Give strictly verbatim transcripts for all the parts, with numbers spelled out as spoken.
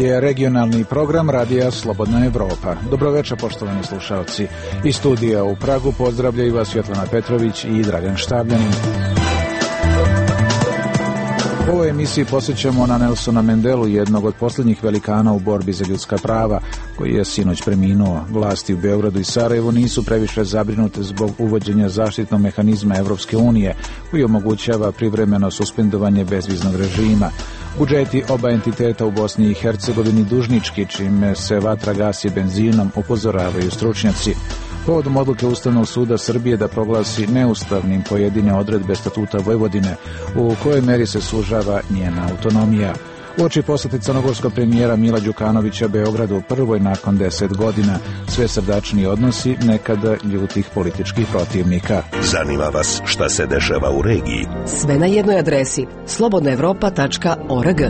je regionalni program Radija Slobodna Evropa. Dobroveče, poštovani slušalci. Iz studija u Pragu pozdravljaju vas Svetlana Petrović i Dragan Štavljanin. U ovoj emisiji posjećamo na Nelsona Mandelu, jednog od posljednjih velikana u borbi za ljudska prava, koji je sinoć preminuo. Vlasti u Beogradu i Sarajevu nisu previše zabrinute zbog uvođenja zaštitnog mehanizma Evropske unije, koji omogućava privremeno suspendovanje bezviznog režima. Budžeti oba entiteta u Bosni i Hercegovini dužnički, čime se vatra gasi benzinom, upozoravaju stručnjaci. Povodom odluke Ustavnog suda Srbije da proglasi neustavnim pojedine odredbe Statuta Vojvodine, u kojoj meri se sužava njena autonomija. Uoči posjete crnogorskog premijera Mila Đukanovića Beogradu, prvoj nakon deset godina, sve srdačniji odnosi nekada ljutih političkih protivnika. Zanima vas šta se dešava u regiji? Sve na jednoj adresi slobodna evropa tačka org.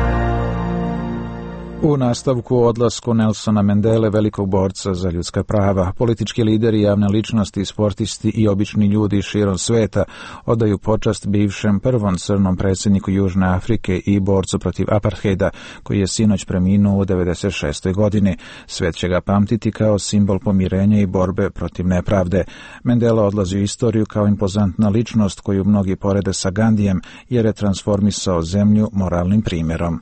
U nastavku odlasku Nelsona Mandele, velikog borca za ljudska prava, politički lideri, javne ličnosti, sportisti i obični ljudi širom sveta odaju počast bivšem prvom crnom predsjedniku Južne Afrike i borcu protiv apartheida, koji je sinoć preminuo u devedeset šestoj godini. Svet će ga pamtiti kao simbol pomirenja i borbe protiv nepravde. Mandela odlazi u istoriju kao impozantna ličnost koju mnogi porede sa Gandijem, jer je transformisao zemlju moralnim primjerom.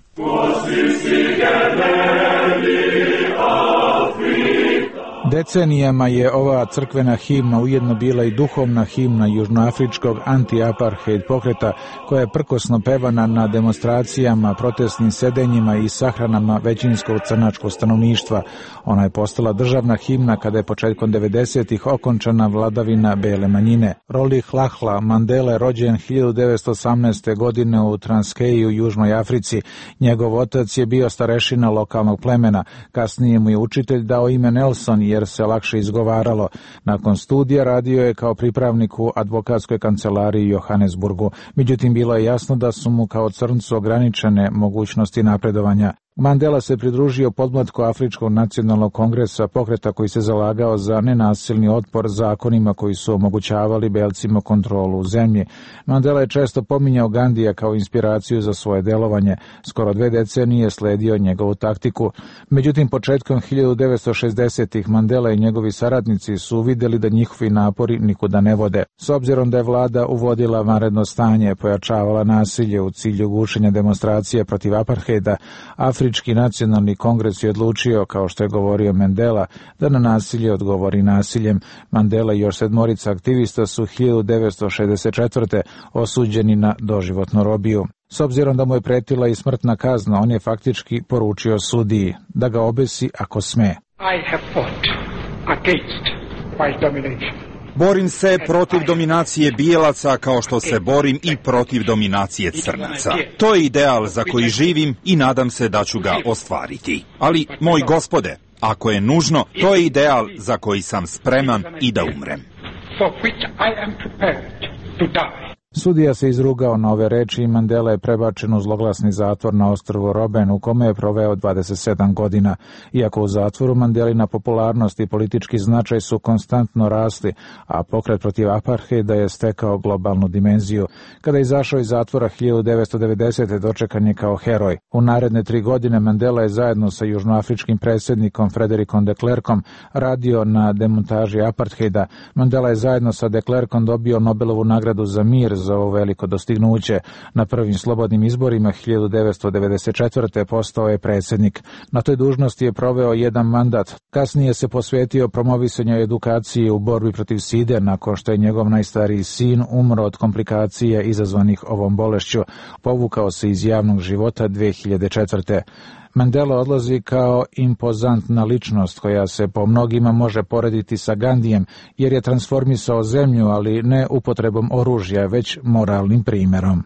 Decenijama je ova crkvena himna ujedno bila i duhovna himna južnoafričkog anti-apartheid pokreta, koja je prkosno pevana na demonstracijama, protestnim sedenjima i sahranama većinskog crnačkog stanovništva. Ona je postala državna himna kada je početkom devedesetih okončana vladavina bele manjine. Rolih Lahla Mandela je rođen hiljadu devetsto osamnaeste. godine u Transkeji u Južnoj Africi. Njegov otac je bio starešina lokalnog plemena. Kasnije mu je učitelj dao ime Nelson jer se lakše izgovaralo. Nakon studija radio je kao pripravnik u advokatskoj kancelariji u Johannesburgu. Međutim, bilo je jasno da su mu kao crncu ograničene mogućnosti napredovanja. Mandela se pridružio podmlatku Afričkog nacionalnog kongresa, pokreta koji se zalagao za nenasilni otpor zakonima koji su omogućavali belcima kontrolu u zemlji. Mandela je često pominjao Gandija kao inspiraciju za svoje delovanje. Skoro dve decenije sledio njegovu taktiku. Međutim, početkom hiljadu devetsto šezdesetih Mandela i njegovi saradnici su vidjeli da njihovi napori nikuda ne vode. S obzirom da je vlada uvodila vanredno stanje, pojačavala nasilje u cilju gušenja demonstracije protiv apartheida, Afrički nacionalni kongres je odlučio, kao što je govorio Mandela, da na nasilje odgovori nasiljem. Mandela i još sedmorica aktivista su hiljadu devetsto šezdeset četvrte. osuđeni na doživotnu robiju. S obzirom da mu je pretila i smrtna kazna, on je faktički poručio sudiji da ga obesi ako sme. I have fought against white domination. Borim se protiv dominacije bijelaca kao što se borim i protiv dominacije crnaca. To je ideal za koji živim i nadam se da ću ga ostvariti. Ali, moj gospode, ako je nužno, to je ideal za koji sam spreman i da umrem. For which I am prepared to die. Sudija se izrugao na ove reči i Mandela je prebačen u zloglasni zatvor na ostrvu Robben, u kome je proveo dvadeset sedam godina. Iako u zatvoru, Mandelina popularnost i politički značaj su konstantno rasli, a pokret protiv apartheida je stekao globalnu dimenziju. Kada je izašao iz zatvora hiljadu devetsto devedesete. dočekan je kao heroj. U naredne tri godine Mandela je zajedno sa južnoafričkim predsjednikom Fredericom de Klerkom radio na demontaži apartheida. Mandela je zajedno sa de Klerkom dobio Nobelovu nagradu za mir za ovo veliko dostignuće. Na prvim slobodnim izborima hiljadu devetsto devedeset četvrte. postao je predsjednik. Na toj dužnosti je proveo jedan mandat. Kasnije se posvetio promovisanju edukaciji u borbi protiv side, nakon što je njegov najstariji sin umro od komplikacija izazvanih ovom bolešću. Povukao se iz javnog života dve hiljade četvrte. Mandela odlazi kao impozantna ličnost koja se po mnogima može porediti sa Gandijem, jer je transformisao zemlju, ali ne upotrebom oružja, već moralnim primjerom.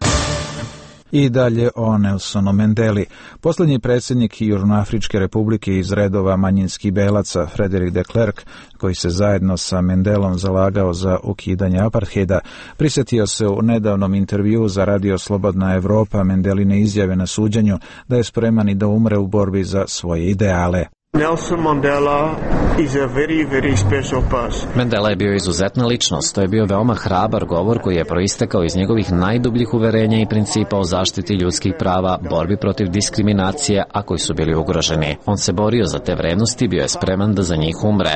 I dalje o Nelsonu Mandeli. Posljednji predsjednik Južnoafričke republike iz redova manjinskih belaca, Frederic de Klerk, koji se zajedno sa Mandelom zalagao za ukidanje apartheida, prisjetio se u nedavnom intervjuu za Radio Slobodna Evropa Mandeline izjave na suđenju da je spreman i da umre u borbi za svoje ideale. Nelson Mandela is a very, very special person. Mandela je bio izuzetna ličnost. To je bio veoma hrabar govor koji je proistekao iz njegovih najdubljih uverenja i principa o zaštiti ljudskih prava, borbi protiv diskriminacije, a koji su bili ugroženi. On se borio za te vrednosti i bio je spreman da za njih umre.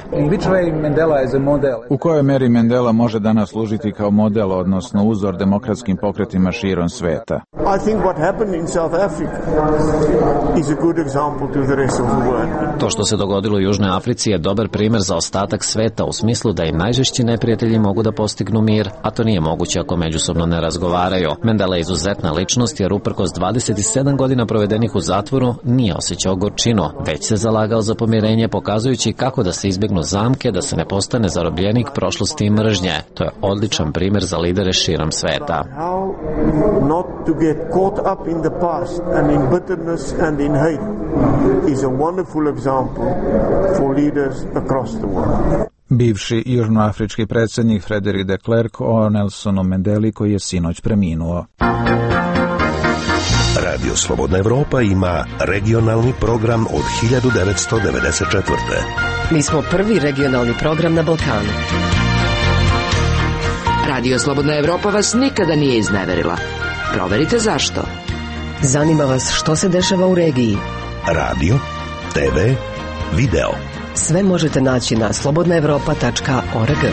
U kojoj meri Mandela može danas služiti kao model, odnosno uzor demokratskim pokretima širom sveta? I think what happened in South Africa is a good example to the rest of the world. To što se dogodilo u Južnoj Africi je dobar primer za ostatak sveta u smislu da i najžešći neprijatelji mogu da postignu mir, a to nije moguće ako međusobno ne razgovaraju. Mandela je izuzetna ličnost jer uprkos dvadeset sedam godina provedenih u zatvoru nije osjećao gorčinu, već se zalagao za pomirenje pokazujući kako da se izbegnu zamke, da se ne postane zarobljenik prošlosti i mržnje. To je odličan primer za lidere širom sveta. Not to get caught up in the past and in bitterness and in hate is a wonderful example for leaders across the world. Bivši južnoafrički predsjednik Frederick de Klerk o Nelsonu Mandeli koji je sinoć preminuo. Radio Slobodna Evropa ima regionalni program od hiljadu devetsto devedeset četvrte. Mi smo prvi regionalni program na Balkanu. Radio Slobodna Evropa vas nikada nije izneverila. Proverite zašto. Zanima vas što se dešava u regiji. Radio, te ve, video. Sve možete naći na slobodna evropa tačka org.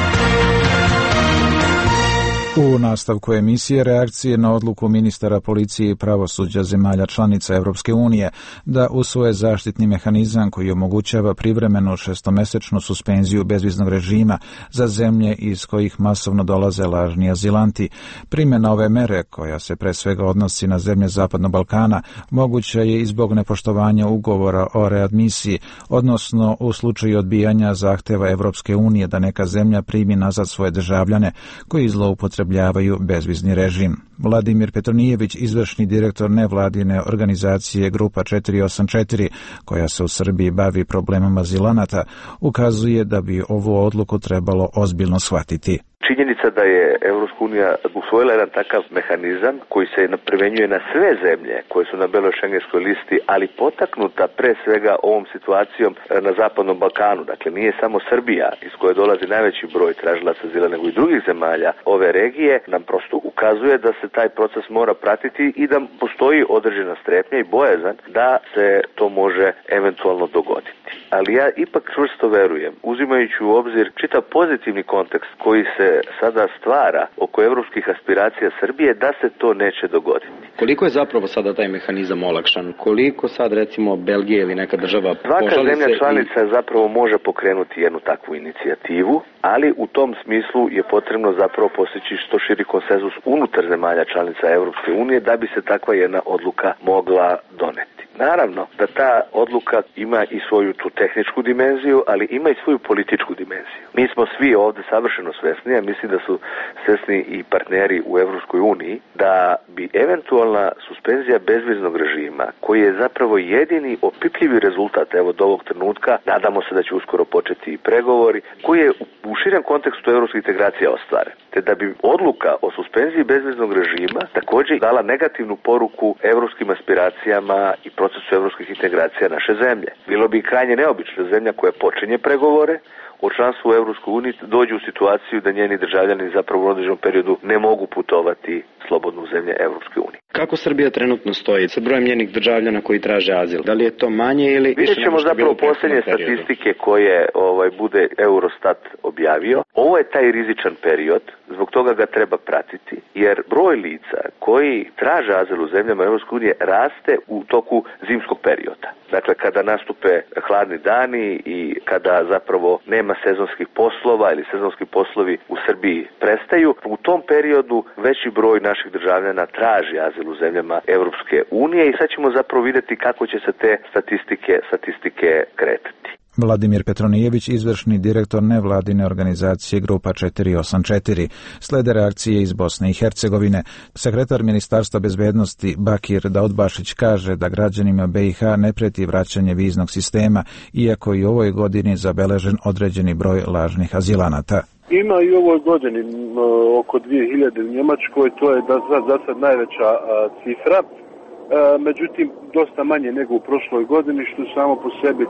U nastavku emisije reakcije na odluku ministara policije i pravosuđa zemalja članica Evropske unije da usvoje zaštitni mehanizam koji omogućava privremenu šestomesečnu suspenziju bezviznog režima za zemlje iz kojih masovno dolaze lažni azilanti. Primjena ove mere, koja se pre svega odnosi na zemlje Zapadnog Balkana, moguća je i zbog nepoštovanja ugovora o readmisiji, odnosno u slučaju odbijanja zahteva Evropske unije da neka zemlja primi nazad svoje državljane koji zloupotrebljavaju bezvizni režim. Vladimir Petronijević, izvršni direktor nevladine organizacije Grupa četiri osam četiri, koja se u Srbiji bavi problemom azilanata, ukazuje da bi ovu odluku trebalo ozbiljno shvatiti. Činjenica da je Evropska unija usvojila jedan takav mehanizam koji se primenjuje na sve zemlje koje su na beloj šengenskoj listi, ali potaknuta pre svega ovom situacijom na Zapadnom Balkanu. Dakle, nije samo Srbija iz koje dolazi najveći broj tražilaca azila, nego i drugih zemalja ove regije, nam prosto ukazuje da se taj proces mora pratiti i da postoji određena strepnja i bojazan da se to može eventualno dogoditi. Ali ja ipak čvrsto verujem, uzimajući u obzir čitav pozitivni kontekst koji se sada stvara oko evropskih aspiracija Srbije, da se to neće dogoditi. Koliko je zapravo sada taj mehanizam olakšan? Koliko sad recimo Belgija ili neka država požali se... Svaka zemlja članica i... zapravo može pokrenuti jednu takvu inicijativu, ali u tom smislu je potrebno zapravo postići što širi konsenzus unutar zemalja članica Evropske unije da bi se takva jedna odluka mogla doneti. Naravno da ta odluka ima i svoju tu tehničku dimenziju, ali ima i svoju političku dimenziju. Mi smo svi ovde savršeno svesni, a mislim da su svesni i partneri u Evropskoj uniji, da bi eventualna suspenzija bezviznog režima, koji je zapravo jedini opipljivi rezultat evo do ovog trenutka, nadamo se da će uskoro početi i pregovori, koji je u širem kontekstu evropskih integracija ostvaren. Te da bi odluka o suspenziji bezviznog režima također dala negativnu poruku evropskim aspiracijama i procesu evropskih integracija naše zemlje. Bilo bi krajnje neobično zemlja koja počinje pregovore o članstvu u Evropskoj uniji dođe u situaciju da njeni državljani zapravo u određenom periodu ne mogu putovati slobodno u zemlje Evropske unije. Kako Srbija trenutno stoji sa brojem njenih državljana koji traže azil? Da li je to manje ili... Vidjet ćemo zapravo posljednje statistike koje ovaj, bude Eurostat objavio. Ovo je taj rizičan period, zbog toga ga treba pratiti, jer broj lica koji traže azil u zemljama Evropske unije raste u toku zimskog perioda. Dakle, kada nastupe hladni dani i kada zapravo nema sezonskih poslova ili sezonski poslovi u Srbiji prestaju, u tom periodu veći broj naših državljana traži azil u zemljama Evropske unije i sad ćemo zapravo vidjeti kako će se te statistike, statistike kretati. Vladimir Petronijević, izvršni direktor nevladine organizacije Grupa četiri osam četiri. Slede reakcije iz Bosne i Hercegovine. Sekretar Ministarstva bezbednosti Bakir Daudbašić kaže da građanima be i ha ne preti vraćanje viznog sistema, iako i u ovoj godini zabeležen određeni broj lažnih azilanata. Ima i u ovoj godini oko dvije hiljade u Njemačkoj, to je da za sad najveća cifra, međutim dosta manje nego u prošloj godini, što samo po sebi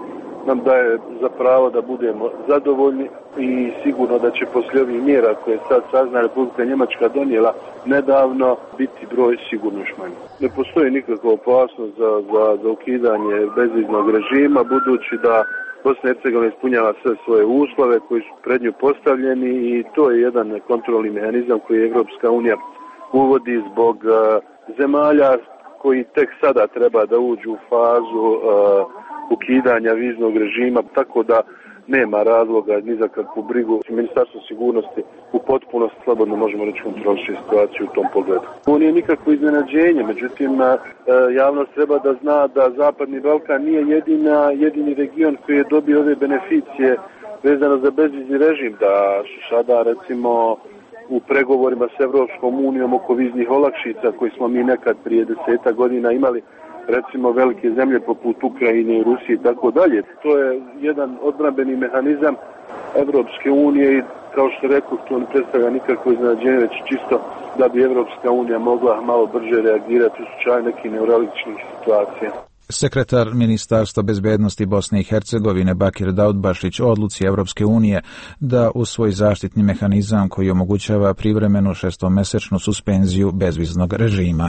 nam daje za pravo da budemo zadovoljni i sigurno da će poslije ovih mjera koje sad Savezna Republika Njemačka donijela nedavno biti broj sigurno još manji. Ne postoji nikakva opasnost za, za, za ukidanje bezviznog režima, budući da Bosna i Hercegovina ispunjava sve svoje uslove koji su pred nju postavljeni i to je jedan kontrolni mehanizam koji Evropska unija uvodi zbog uh, zemalja koji tek sada treba da uđu u fazu uh, ukidanja viznog režima, tako da nema razloga ni za kakvu brigu. Ministarstvo sigurnosti u potpunosti slobodno možemo reći kontroliše situaciju u tom pogledu. Ovo nije nikakvo iznenađenje, međutim javnost treba da zna da Zapadni Balkan nije jedina, jedini region koji je dobio ove beneficije vezano za bezvizni režim, da su sada recimo u pregovorima s Evropskom unijom oko viznih olakšica koji smo mi nekad prije deseta godina imali, recimo velike zemlje poput Ukrajine i Rusije i tako dalje. To je jedan odbrambeni mehanizam Evropske unije i kao što rekao, to ne predstavlja nikakvo iznenađenje, već čisto da bi Evropska unija mogla malo brže reagirati u slučaju nekih neuralgičnih situacija. Sekretar Ministarstva bezbednosti Bosne i Hercegovine Bakir Daudbašić o odluci Evropske unije da usvoji zaštitni mehanizam koji omogućava privremenu šestomesečnu suspenziju bezviznog režima.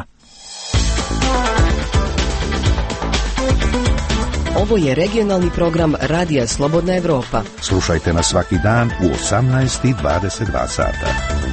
Ovo je regionalni program Radija Slobodna Evropa. Slušajte nas svaki dan u osamnaest i dvadeset dva sata.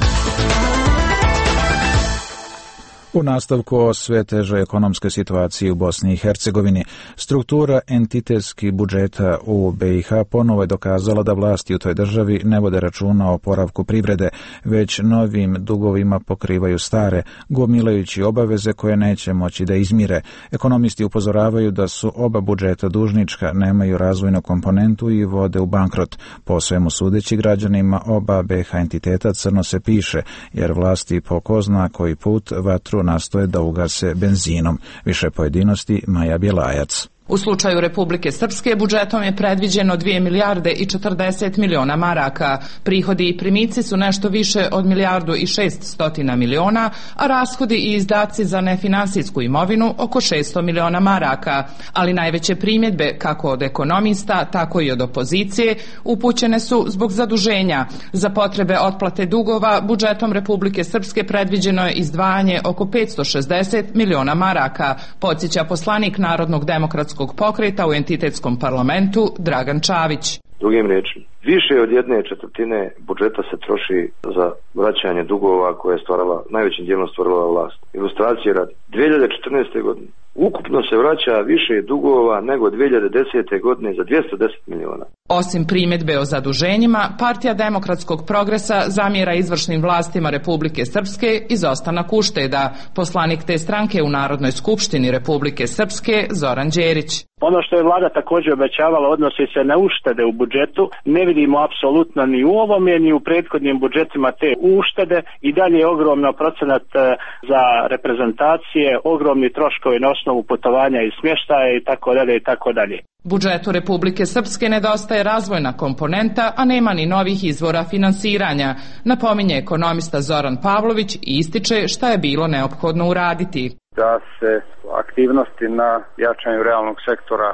U nastavku o sve težoj ekonomskoj situaciji u Bosni i Hercegovini, struktura entitetskih budžeta u B i H ponovo je dokazala da vlasti u toj državi ne vode računa o oporavku privrede, već novim dugovima pokrivaju stare, gomilajući obaveze koje neće moći da izmire. Ekonomisti upozoravaju da su oba budžeta dužnička, nemaju razvojnu komponentu i vode u bankrot. Po svemu sudeći građanima oba B H entiteta crno se piše, jer vlasti po ko zna koji put vatru nastoje da ugase benzinom. Više pojedinosti Maja Bjelajac. U slučaju Republike Srpske budžetom je predviđeno dvije milijarde i četrdeset miliona maraka. Prihodi i primici su nešto više od milijardu i šeststotina miliona, a rashodi i izdaci za nefinansijsku imovinu oko šesto miliona maraka. Ali najveće primjedbe, kako od ekonomista, tako i od opozicije, upućene su zbog zaduženja. Za potrebe otplate dugova budžetom Republike Srpske predviđeno je izdvajanje oko petsto šezdeset miliona maraka, podsjeća poslanik Narodnog demokratskog pokreta u entitetskom parlamentu Dragan Čavić. Drugim riječima, više od jedne četvrtine budžeta se troši za vraćanje dugova koje je stvarala, najvećim dijelom stvarala vlast. Ilustracije radi. dvije hiljade četrnaeste. godine ukupno se vraća više dugova nego dvije hiljade desete. godine za dvjesto deset miliona. Osim primjedbe o zaduženjima, Partija demokratskog progresa zamjera izvršnim vlastima Republike Srpske izostanak ušteda. Poslanik te stranke u Narodnoj skupštini Republike Srpske Zoran Đerić. Ono što je vlada također obećavala odnosi se na uštede u budžetu. Ne vidimo apsolutno ni u ovome ni u prethodnim budžetima te uštede i dalje je ogromno procenat za reprezentacije, ogromni troškovi na osnovu putovanja i smještaja i tako dalje i tako dalje. Budžetu Republike Srpske nedostaje razvojna komponenta, a nema ni novih izvora finansiranja, napominje ekonomista Zoran Pavlović i ističe šta je bilo neophodno uraditi. Da se aktivnosti na jačanju realnog sektora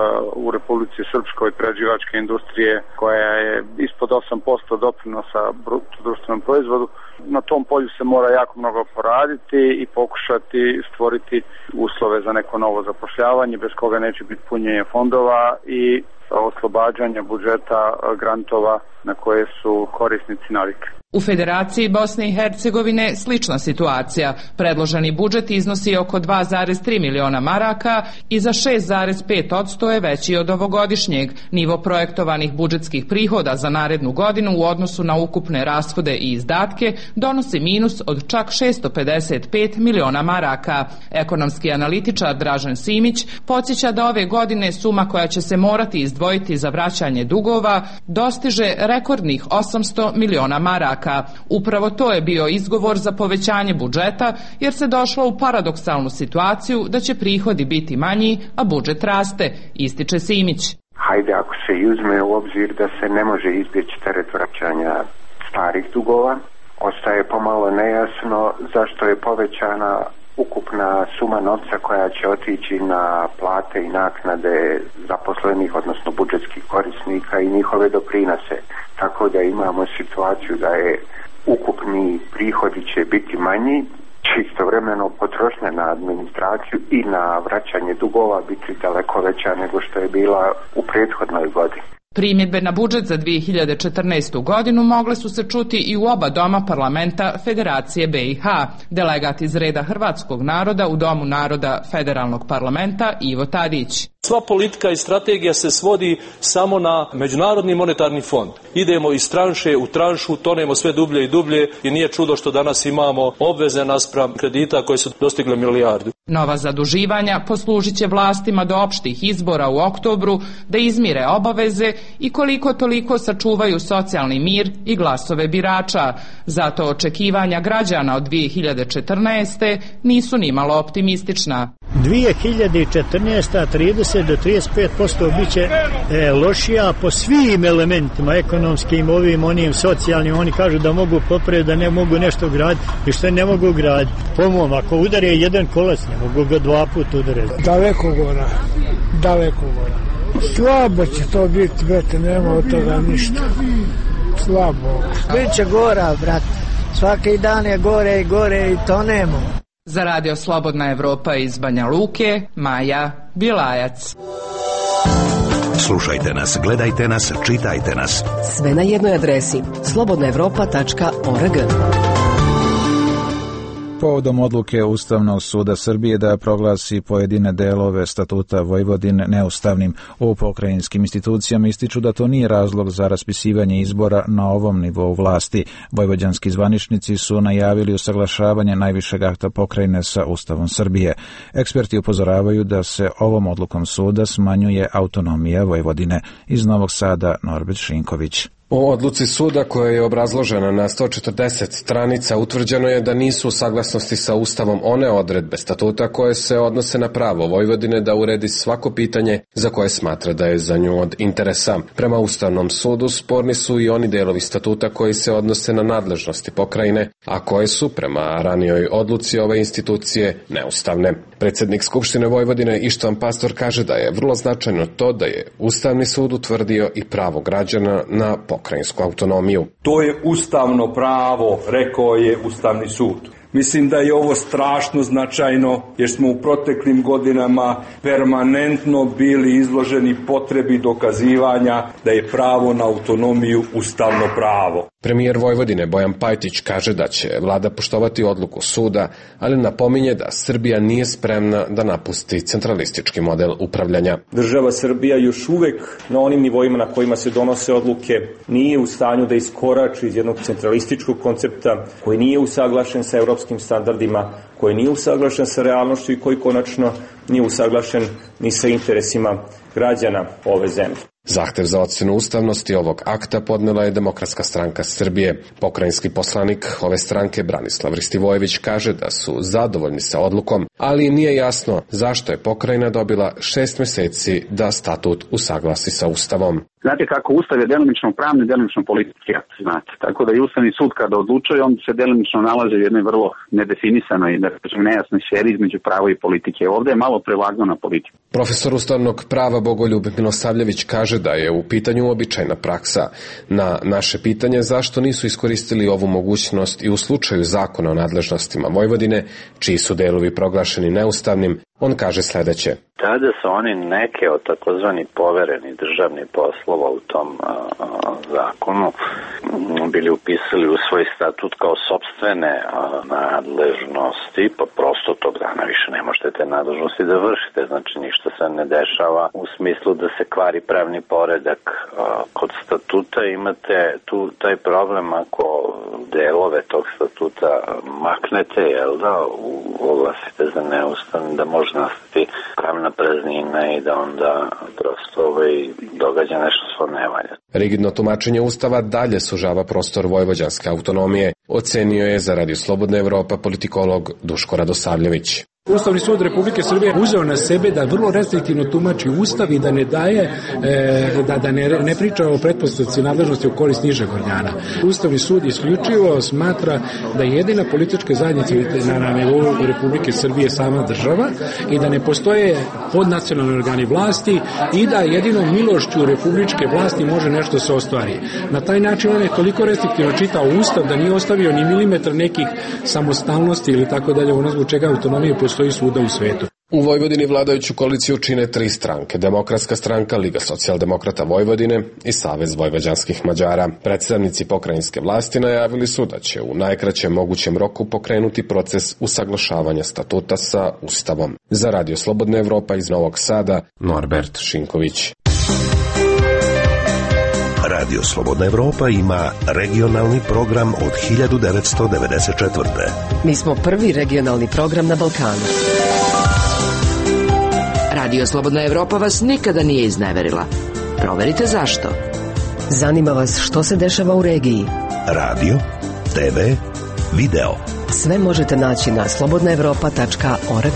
u Republici Srpskoj prerađivačke industrije, koja je ispod osam posto doprinosa bruto društvenom proizvodu, na tom polju se mora jako mnogo poraditi i pokušati stvoriti uslove za neko novo zapošljavanje, bez koga neće biti punjenje fondova i oslobađanja budžeta grantova na koje su korisnici navikli. U Federaciji Bosne i Hercegovine slična situacija. Predloženi budžet iznosi oko dva zarez tri miliona maraka i za šest zarez pet posto je veći od ovogodišnjeg. Nivo projektovanih budžetskih prihoda za narednu godinu u odnosu na ukupne rashode i izdatke donosi minus od čak šesto pedeset pet miliona maraka. Ekonomski analitičar Dražen Simić podsjeća da ove godine suma koja će se morati izdvojiti za vraćanje dugova dostiže rekordnih osamsto miliona maraka. Upravo to je bio izgovor za povećanje budžeta, jer se došlo u paradoksalnu situaciju da će prihodi biti manji, a budžet raste, ističe Simić. Hajde, ako se uzme u obzir da se ne može izbjeći teret vraćanja starih dugova, ostaje pomalo nejasno zašto je povećana ukupna suma novca koja će otići na plate i naknade zaposlenih, odnosno budžetskih korisnika i njihove doprinose. Tako da imamo situaciju da je ukupni prihodi će biti manji, će istovremeno potrošnja na administraciju i na vraćanje dugova biti daleko veća nego što je bila u prethodnoj godini. Primjedbe na budžet za dvije hiljade četrnaestu. godinu mogle su se čuti i u oba doma parlamenta Federacije B i H. Delegat iz reda hrvatskog naroda u Domu naroda Federalnog parlamenta Ivo Tadić. Sva politika i strategija se svodi samo na Međunarodni monetarni fond. Idemo iz tranše u tranšu, tonemo sve dublje i dublje i nije čudo što danas imamo obveze naspram kredita koje su dostigle milijardu. Nova zaduživanja poslužit će vlastima do opštih izbora u oktobru da izmire obaveze i koliko toliko sačuvaju socijalni mir i glasove birača. Zato očekivanja građana od dvije hiljade četrnaeste. nisu nimalo optimistična. dvije hiljade četrnaesta. trideset do trideset pet posto biće e, lošija po svim elementima, ekonomskim, ovim, onim, socijalnim. Oni kažu da mogu popraviti, da ne mogu nešto graditi i što ne mogu graditi. Po mom, ako udare jedan kolac, ne mogu ga dva puta udariti. Daleko gora, daleko gora. Slabo će to biti, brate, nema od toga ništa. Slabo. Biće gora, brate. Svaki dan je gore i gore i to nemo. Za Radio Slobodna Evropa iz Banja Luke, Maja Bilajac. Slušajte nas, gledajte nas, čitajte nas. Sve na jednoj adresi slobodna evropa tačka org. Povodom odluke Ustavnog suda Srbije da proglasi pojedine delove Statuta Vojvodine neustavnim, u pokrajinskim institucijama ističu da to nije razlog za raspisivanje izbora na ovom nivou vlasti. Vojvođanski zvaničnici su najavili usaglašavanje najvišeg akta pokrajine sa Ustavom Srbije. Eksperti upozoravaju da se ovom odlukom suda smanjuje autonomija Vojvodine. Iz Novog Sada Norbert Šinković. U odluci suda koja je obrazložena na sto četrdeset stranica utvrđeno je da nisu u saglasnosti sa Ustavom one odredbe statuta koje se odnose na pravo Vojvodine da uredi svako pitanje za koje smatra da je za nju od interesa. Prema Ustavnom sudu sporni su i oni delovi statuta koji se odnose na nadležnosti pokrajine, a koje su prema ranijoj odluci ove institucije neustavne. Predsjednik Skupštine Vojvodine Ištvan Pastor kaže da je vrlo značajno to da je Ustavni sud utvrdio i pravo građana na pokrajinsku autonomiju. To je ustavno pravo, rekao je Ustavni sud. Mislim da je ovo strašno značajno jer smo u proteklim godinama permanentno bili izloženi potrebi dokazivanja da je pravo na autonomiju ustavno pravo. Premijer Vojvodine Bojan Pajtić kaže da će vlada poštovati odluku suda, ali napominje da Srbija nije spremna da napusti centralistički model upravljanja. Država Srbija još uvek na onim nivoima na kojima se donose odluke nije u stanju da iskorači iz jednog centralističkog koncepta koji nije usaglašen sa evropskim standardima, koji nije usaglašen sa realnošću i koji konačno nije usaglašen ni sa interesima građana ove zemlje. Zahtev za ocjenu ustavnosti ovog akta podnela je Demokratska stranka Srbije. Pokrajinski poslanik ove stranke Branislav Ristivojević kaže da su zadovoljni sa odlukom, ali nije jasno zašto je pokrajina dobila šest meseci da statut usaglasi sa Ustavom. Znate kako, Ustav je delimično pravni, delimično politički akt, znate. Tako da i Ustavni sud kada odlučuje, on se delimično nalazi u jednoj vrlo nedefinisanoj, da kažem, nejasnoj sferi između prava i politike. Ovde je malo prevagnuo na politiku. Profesor ustavnog prava Bogoljub Milosavljević kaže da je u pitanju običajna praksa. Na naše pitanje zašto nisu iskoristili ovu mogućnost i u slučaju zakona o nadležnostima Vojvodine, čiji su delovi proglašeni neustavnim, on kaže sledeće. Tada su oni neke od takozvani povereni državnih poslova u tom a, a, zakonu bili upisali u svoj statut kao sopstvene a, nadležnosti, pa prosto tog dana više ne možete te nadležnosti da vršite, znači ništa se ne dešava u smislu da se kvari pravni poredak. A, kod statuta imate tu taj problem ako delove tog statuta maknete, jel da, oglasite za neustavni, da može nastati pravna praznina i da onda prosto ovaj, događa nešto što ne valja. Rigidno tumačenje Ustava dalje sužava prostor vojvođanske autonomije, ocenio je za Radio Slobodna Evropa politikolog Duško Radosavljević. Ustavni sud Republike Srbije uzeo na sebe da vrlo restriktivno tumači Ustav i da ne daje, e, da, da ne, ne priča o pretpostavci nadležnosti u korist nižeg organa. Ustavni sud isključivo smatra da je jedina politička zajednica na, na nivou Republike Srbije sama država i da ne postoje podnacionalni organi vlasti i da jedino milošću republičke vlasti može nešto se ostvari. Na taj način on je toliko restriktivno čitao Ustav da nije ostavio ni milimetar nekih samostalnosti ili tako dalje, ono zbog čega autonomije postoji svuda u svetu. U Vojvodini vladajuću koaliciju čine tri stranke: Demokratska stranka, Liga socijaldemokrata Vojvodine i Savez vojvođanskih Mađara. Predstavnici pokrajinske vlasti najavili su da će u najkraćem mogućem roku pokrenuti proces usaglašavanja statuta sa Ustavom. Za Radio Slobodna Evropa iz Novog Sada, Norbert Šinković. Radio Slobodna Evropa ima regionalni program od hiljadu devetsto devedeset četvrte. Mi smo prvi regionalni program na Balkanu. Radio Slobodna Evropa vas nikada nije izneverila. Proverite zašto. Zanima vas što se dešava u regiji. Radio, te ve, video. Sve možete naći na slobodna evropa tačka org.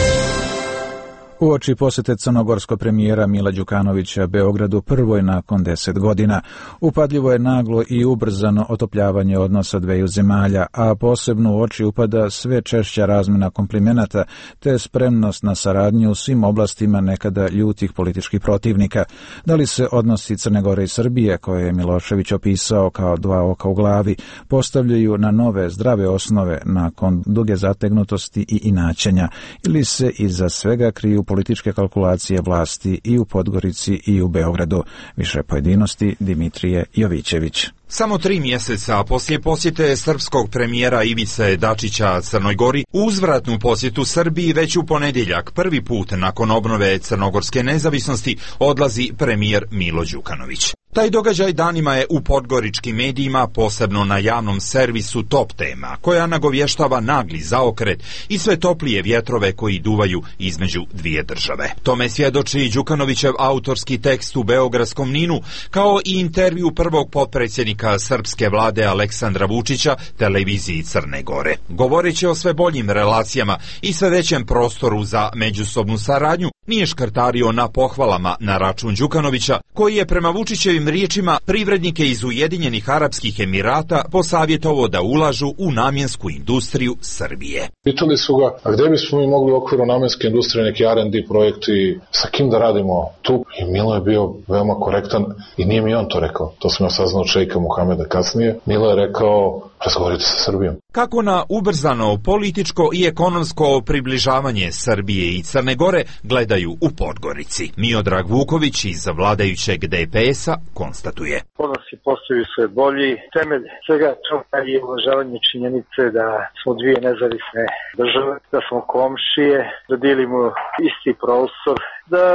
Uoči posete crnogorskog premijera Mila Đukanovića Beogradu prvoj nakon deset godina, upadljivo je naglo i ubrzano otopljavanje odnosa dveju zemalja, a posebno u oči upada sve češća razmjena komplimenata te spremnost na saradnju u svim oblastima nekada ljutih političkih protivnika. Da li se odnosi Crne Gore i Srbije, koje je Milošević opisao kao dva oka u glavi, postavljaju na nove zdrave osnove nakon duge zategnutosti i inaćenja, ili se iza svega kriju političke kalkulacije vlasti i u Podgorici i u Beogradu? Više pojedinosti Dimitrije Jovićević. Samo tri mjeseca poslije posjete srpskog premijera Ivice Dačića Crnoj Gori, uzvratnu posjetu Srbiji već u ponedjeljak, prvi put nakon obnove crnogorske nezavisnosti, odlazi premijer Milo Đukanović. Taj događaj danima je u podgoričkim medijima, posebno na javnom servisu, top tema, koja nagovještava nagli zaokret i sve toplije vjetrove koji duvaju između dvije države. Tome svjedoči Đukanovićev autorski tekst u Beogradskom Ninu, kao i intervju prvog potpredsjednika srpske vlade Aleksandra Vučića televiziji Crne Gore. Govoreći o sve boljim relacijama i sve većem prostoru za međusobnu saradnju, nije škrtario na pohvalama na račun Đukanovića, koji je prema Vučićevim riječima privrednike iz Ujedinjenih Arapskih Emirata posavjetovao da ulažu u namjensku industriju Srbije. Pitali su ga, a gdje bismo mi mogli u okviru namjenske industrije neki R and D projekti, sa kim da radimo tu? I Milo je bio veoma korektan i nije mi on to rekao. To sam ja saznao od šejka Muhameda kasnije. Milo je rekao, razgovorite sa Srbijom. Kako na ubrzano političko i ekonomsko približavanje Srbije i Crne Gore gledaju u Podgorici? Miodrag Vuković iz vladajućeg D P S-a konstatuje. Odnosi postaju sve bolji. Temelj svega toga je uvažavanje činjenice da smo dvije nezavisne države, da smo komšije, da dijelimo isti prostor, da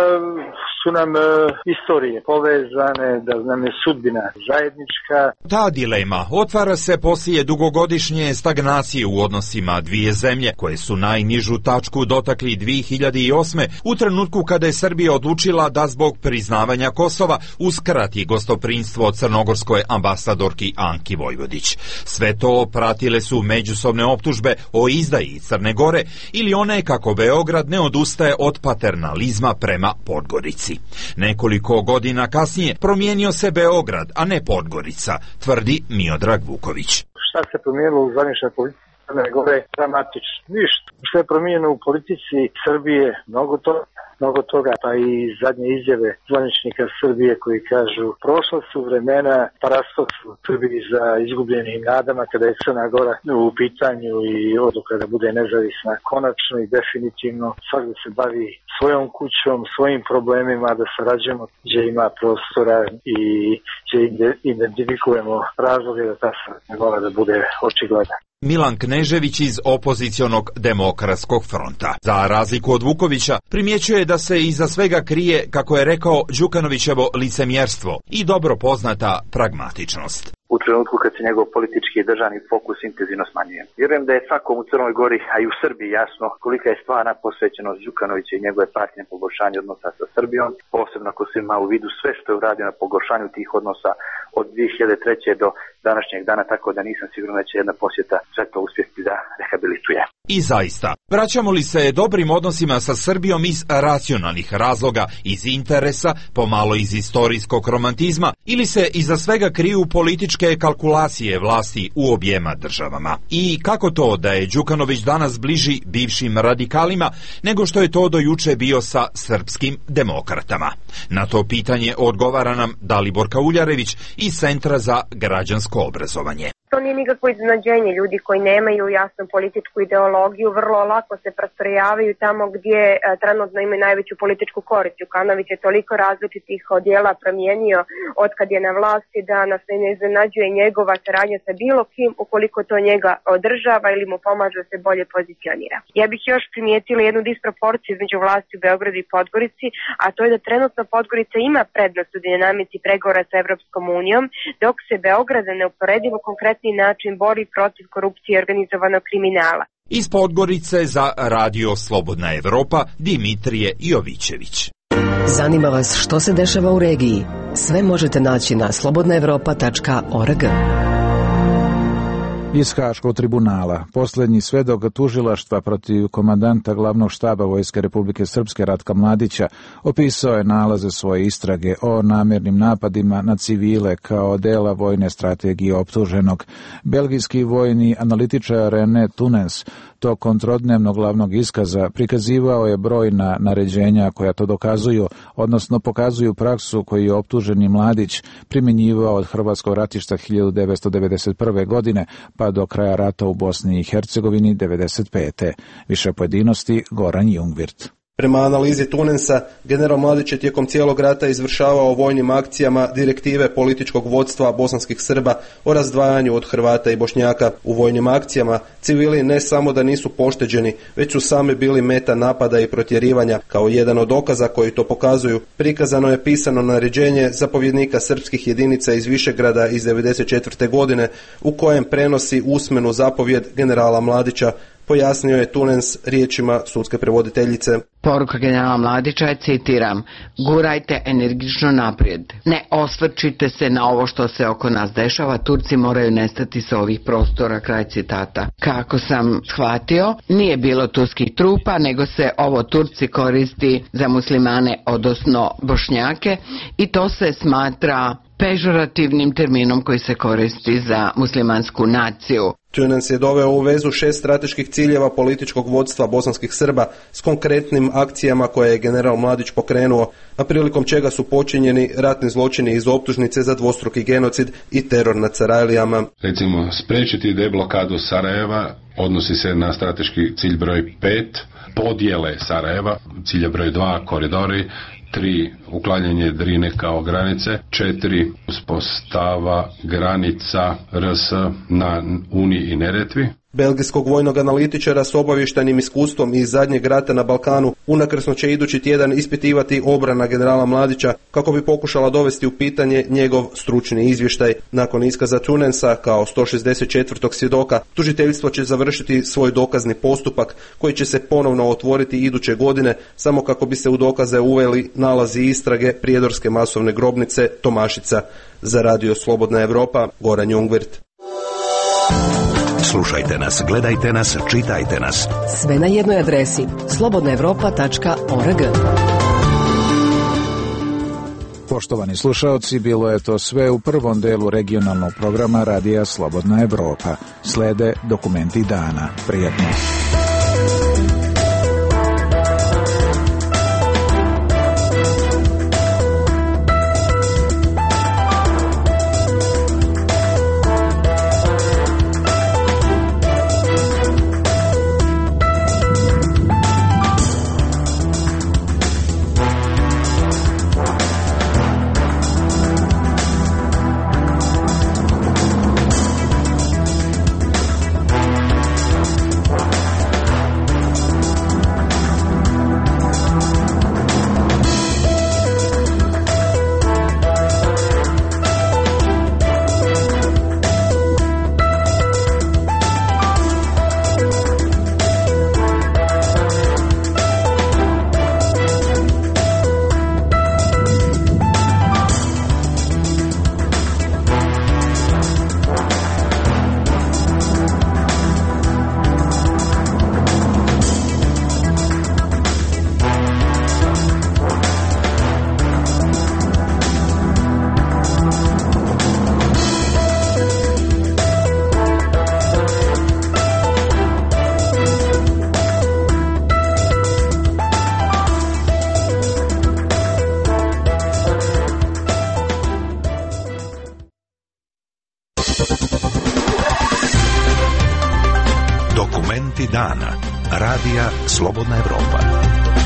su nam e, istorije povezane, da nam je sudbina zajednička. Ta dilema otvara se poslije dugogodišnje stagnacije u odnosima dvije zemlje, koje su najnižu tačku dotakli dvije hiljade osme. u trenutku kada je Srbija odlučila da zbog priznavanja Kosova uskrati gostoprinstvo crnogorskoj ambasadorki Anki Vojvodić. Sve to pratile su međusobne optužbe o izdaji Crne Gore ili one kako Beograd ne odustaje od paternalizma prema Podgorici. Nekoliko godina kasnije promijenio se Beograd, a ne Podgorica, tvrdi Miodrag Vuković. Šta se promijenilo u zvaničnoj politici Crne Gore? Dramatično. Ništa. Šta je promijenjeno u politici Srbije? Mnogo toga. Mnogo toga, pa i zadnje izjave zvaničnika Srbije koji kažu prošla su vremena parastok su Srbiji za izgubljenim nadama kada je Crna Gora u pitanju i odluka da bude nezavisna konačno i definitivno. Svak da se bavi svojom kućom, svojim problemima, da sarađujemo gdje ima prostora i gdje identifikujemo razloge da ta Crna Gora da bude očigledna. Milan Knežević iz opozicionog Demokratskog fronta, za razliku od Vukovića, primjećuje da se iza svega krije, kako je rekao, Đukanovićevo licemjerstvo i dobro poznata pragmatičnost. U trenutku kad se njegov politički i državni fokus intenzivno smanjuje. Vjerujem da je svakom u Crnoj Gori, a i u Srbiji jasno kolika je stvarna posvećenost Đukanovića i njegove partije na pogoršanju odnosa sa Srbijom, posebno ako se ima u vidu sve što je uradio na pogoršanju tih odnosa od dvije hiljade treće do današnjeg dana, tako da nisam siguran da će jedna posjeta sve to uspjeti da rehabilituje. I zaista, vraćamo li se dobrim odnosima sa Srbijom iz racionalnih razloga, iz interesa, pomalo iz istorijskog romantizma, ili se iza svega kriju političke kalkulacije vlasti u objema državama? I kako to da je Đukanović danas bliži bivšim radikalima nego što je to do juče bio sa srpskim demokratama? Na to pitanje odgovara nam Dalibor Kauljarević iz Centra za građansko obrazovanje. To nije nikakvo iznenađenje. Ljudi koji nemaju jasnu političku ideologiju vrlo lako se prostrojavaju tamo gdje e, trenutno imaju najveću političku korist. Đukanović je toliko različitih odjela promijenio od kad je na vlasti da nas ne iznenađuje njegova saradnja sa bilo kim ukoliko to njega održava ili mu pomaže da se bolje pozicionira. Ja bih još primijetila jednu disproporciju između vlasti u Beogradu i Podgorici, a to je da trenutno Podgorica ima prednost u dinamici pregovora sa Evropskom unijom, dok se Beograd na neuporedivo konkretni način bori protiv korupcije i organizovanog kriminala. Iz Podgorice za Radio Slobodna Evropa Dimitrije Jovićević. Zanima vas što se dešava u regiji? Sve možete naći na slobodna evropa tačka org. Iz Haškog tribunala. Posljednji svedok tužilaštva protiv komandanta glavnog štaba Vojske Republike Srpske Ratka Mladića opisao je nalaze svoje istrage o namjernim napadima na civile kao dela vojne strategije optuženog. Belgijski vojni analitičar René Tunens tokom trodnevnog glavnog iskaza prikazivao je brojna naređenja koja to dokazuju, odnosno pokazuju praksu koju je optuženi Mladić primjenjivao od hrvatskog ratišta hiljadu devetsto devedeset prve. godine pa do kraja rata u Bosni i Hercegovini devedeset pete. Više pojedinosti Goran Jungvirt. Prema analizi Tunensa, general Mladić je tijekom cijelog rata izvršavao vojnim akcijama direktive političkog vodstva bosanskih Srba o razdvajanju od Hrvata i Bošnjaka. U vojnim akcijama civili ne samo da nisu pošteđeni, već su sami bili meta napada i protjerivanja. Kao jedan od dokaza koji to pokazuju, prikazano je pisano naređenje zapovjednika srpskih jedinica iz Višegrada iz devedeset četvrte. godine u kojem prenosi usmenu zapovjed generala Mladića, pojasnio je Tunens riječima sudske prevoditeljice. Poruka generala Mladića je, citiram, gurajte energično naprijed. Ne osvrčite se na ovo što se oko nas dešava, Turci moraju nestati sa ovih prostora, kraj citata. Kako sam shvatio, nije bilo turskih trupa, nego se ovo Turci koristi za muslimane, odnosno Bošnjake, i to se smatra pežorativnim terminom koji se koristi za muslimansku naciju. Tunens je doveo u vezu šest strateških ciljeva političkog vodstva bosanskih Srba s konkretnim akcijama koje je general Mladić pokrenuo, a prilikom čega su počinjeni ratni zločini iz optužnice za dvostruki genocid i teror nad Sarajlijama. Recimo, spriječiti deblokadu Sarajeva odnosi se na strateški cilj broj pet, podjele Sarajeva, cilj broj dva, koridori, tri, uklanjanje Drine kao granice, četiri, uspostava granica R S na Uni i Neretvi. Belgijskog vojnog analitičara s obavještajnim iskustvom iz zadnjeg rata na Balkanu unakrsno će idući tjedan ispitivati obrana generala Mladića kako bi pokušala dovesti u pitanje njegov stručni izvještaj. Nakon iskaza Tunensa kao sto šezdeset četvrtog svjedoka, tužiteljstvo će završiti svoj dokazni postupak koji će se ponovno otvoriti iduće godine samo kako bi se u dokaze uveli nalazi istrage prijedorske masovne grobnice Tomašica. Za Radio Slobodna Evropa, Goran Jungvirt. Slušajte nas, gledajte nas, čitajte nas. Sve na jednoj adresi slobodna evropa tačka org. Poštovani slušaoci, bilo je to sve u prvom delu regionalnog programa Radija Slobodna Evropa. Slede dokumenti dana. Prijetno. Vesti dana. Radija Slobodna Evropa.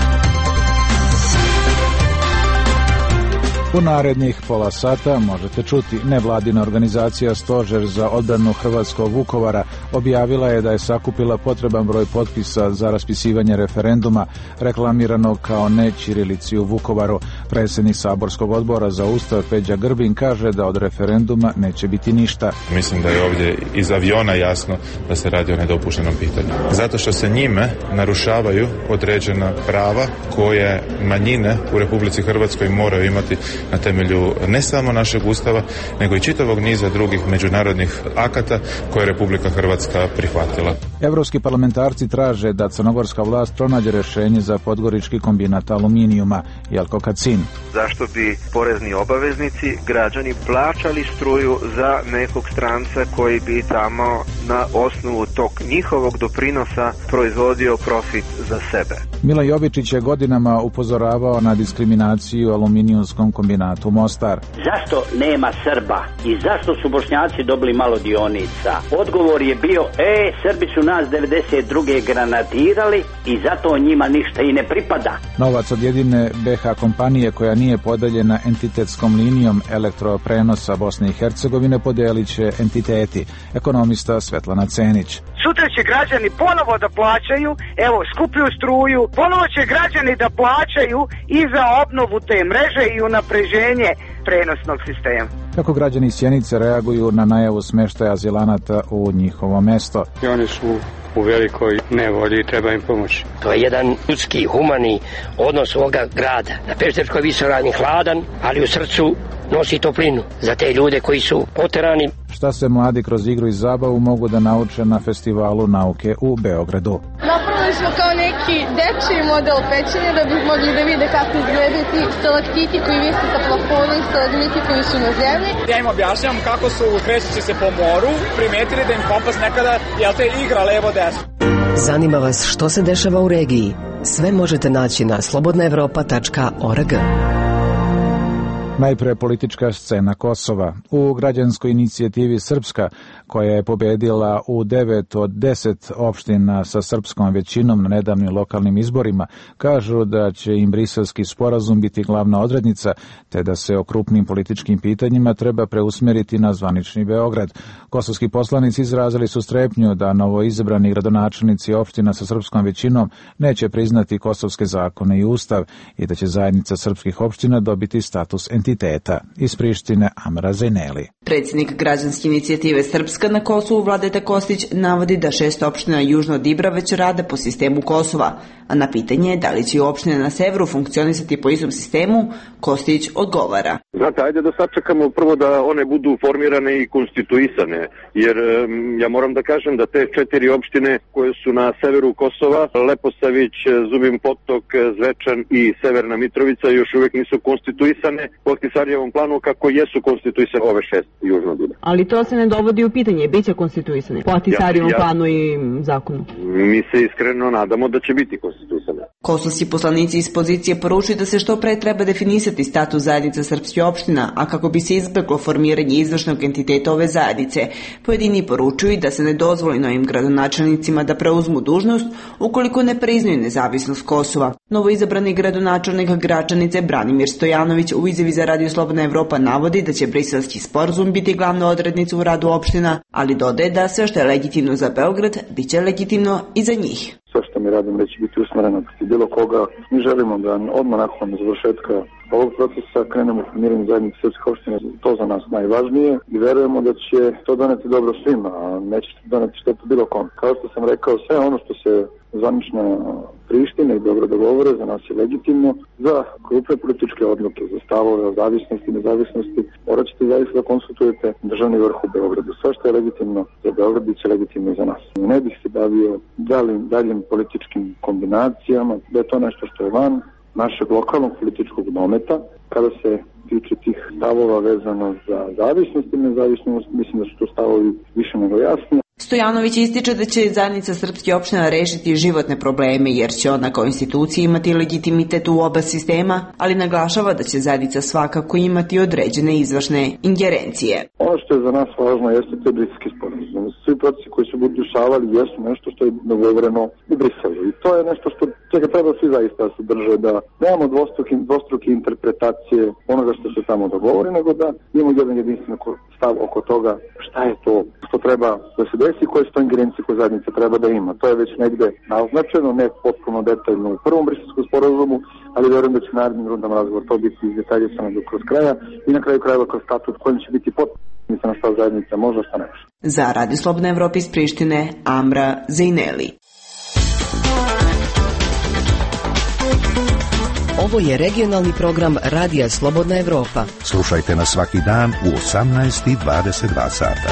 U narednih pola sata možete čuti nevladina organizacija Stožer za odbranu hrvatskog Vukovara objavila je da je sakupila potreban broj potpisa za raspisivanje referenduma reklamiranog kao ne ćirilici u Vukovaru. Predsjednik saborskog odbora za Ustav Peđa Grbin kaže da od referenduma neće biti ništa. Mislim da je ovdje iz aviona jasno da se radi o nedopuštenom pitanju. Zato što se njime narušavaju određena prava koje manjine u Republici Hrvatskoj moraju imati na temelju ne samo našeg Ustava, nego i čitavog niza drugih međunarodnih akata koje je Republika Hrvatska prihvatila. Evropski parlamentarci traže da crnogorska vlast pronađe rješenje za podgorički kombinat aluminijuma. Jelko Kacin. Zašto bi porezni obaveznici, građani, plaćali struju za nekog stranca koji bi tamo na osnovu tog njihovog doprinosa proizvodio profit za sebe? Milo Jovičić je godinama upozoravao na diskriminaciju aluminijumskom kombinatu Mostar. Zašto nema Srba i zašto su Bošnjaci dobili malo dionica? Odgovor je bio, e, Srbi su nas devedeset druge granatirali i zato njima ništa i ne pripada. Novac od jedine B H kompanije koja nije podeljena entitetskom linijom elektroprenosa Bosne i Hercegovine podelit će entiteti. Ekonomista Svetlana Cenić. Sutra će građani ponovo da plaćaju, evo, skuplju struju, ponovo će građani da plaćaju i za obnovu te mreže i unapređenje prenosnog sistema. Kako građani Sjenice reaguju na najavu smeštaja azilanata u njihovo mesto? I oni su u velikoj nevolji i treba im pomoći. To je jedan ljudski, humani odnos ovoga grada. Na Pešterskoj visoravni hladan, ali u srcu nosi toplinu za te ljude koji su poterani. Šta se mladi kroz igru i zabavu mogu da nauče na festivalu nauke u Beogradu? Napravili smo kao neki dečiji model pečenja da bi mogli da vide kako izgledaju ti stalaktiti koji vise sa plafona i stalagmiti koji su na zemlji. Ja im objašnjam kako su krećući se po moru primetili da im kompas nekada, jel te, igra levo-desno. Zanima vas što se dešava u regiji? Sve možete naći na slobodna evropa tačka org. Najpre politička scena Kosova. U građanskoj inicijativi Srpska, koja je pobedila u devet od deset opština sa srpskom većinom na nedavnim lokalnim izborima, kažu da će im briselski sporazum biti glavna odrednica, te da se o krupnim političkim pitanjima treba preusmeriti na zvanični Beograd. Kosovski poslanici izrazili su strepnju da novoizabrani gradonačelnici opština sa srpskom većinom neće priznati kosovske zakone i ustav i da će zajednica srpskih opština dobiti status entiteta. Iz Prištine Amra Zajneli. Predsjednik građanske inicijative Srpska na Kosovu Vladeta Kostić navodi da šest opština južno od Ibra već rade po sistemu Kosova, a na pitanje da li će opštine na severu funkcionisati po istom sistemu, Kostić odgovara. Znate, ajde da sačekamo prvo da one budu formirane i konstituisane, jer ja moram da kažem da te četiri opštine koje su na severu Kosova, Leposavić, Zubin Potok, Zvečan i Severna Mitrovica, još uvijek nisu konstituisane po Ahtisarijevom planu kako jesu konstituisane ove šest južno od Ibra. Ali to se ne dovodi u pitanje, bit će konstituisane po Ahtisarijevom ja, ja, planu i zakonu. Mi se iskreno nadamo da će biti konstituisane. Kosovski poslanici iz pozicije poručuju da se što pre treba definisati status zajednica srpskih opština, a kako bi se izbjeglo formiranje izvršnog entiteta ove zajednice. Pojedini poručuju da se ne dozvoli novim gradonačelnicima da preuzmu dužnost ukoliko ne priznaju nezavisnost Kosova. Novoizabrani gradonačelnik Gračanice Branimir Stojanović u izjavi za Radio Slobodna Evropa navodi da će briselski sporazum biti glavna odrednica u radu opština, ali dodaje da sve što je legitimno za Beograd bit će legitimno i za njih. Sve što mi radimo da će biti usmereno protiv bilo koga. Mi želimo da odmah nakon završetka ovog procesa krenemo u formiranje zajednice srpskih opština. To za nas najvažnije i verujemo da će to doneti dobro svima, a neće doneti štetu bilo kom. Kao što sam rekao, sve ono što se zvanično Prištine i dobro dogovore za nas je legitimno. Za krupne političke odluke, za stavove o zavisnosti i nezavisnosti morat ćete zaista da konsultujete državni vrh u Beogradu. Sve što je legitimno za Beograd bit će legitimno i za nas. Ne bih se bavio daljim, daljim političkim kombinacijama, da je to nešto što je van našeg lokalnog političkog dometa. Kada se tiče tih stavova vezano za zavisnost i nezavisnost, mislim da su to stavovi više nego jasni. Stojanović ističe da će zajednica srpskih opština rešiti životne probleme jer će ona kao institucija imati legitimitet u oba sistema, ali naglašava da će zajednica svakako imati određene izvršne ingerencije. Ono što je za nas važno jeste te briselski sporazum. Svi procesi koji se budu dešavali jesu nešto što je dogovoreno u Briselu i to je nešto što čega treba svi zaista da se drže, da nemamo dvostruke, dvostruke interpretacije onoga što se tamo dogovori, nego da imamo jedan jedinstven stav oko toga šta je to što treba da se desi i koje su to ingerencije koje zajednica treba da ima. To je već negde naznačeno, ne potpuno detaljno u prvom briselskom sporazumu, ali verujem da će narednim rundama razgovor to biti izdetaljisano do kroz kraja i na kraju krajeva kroz statut kojim će biti potpuno na šta zajednica može, šta ne može. Za Radio Slobodna Evropa iz Prištine, Amra Zejneli. Ovo je regionalni program Radija Slobodna Evropa. Slušajte nas svaki dan u osamnaest i dvadeset dva sata.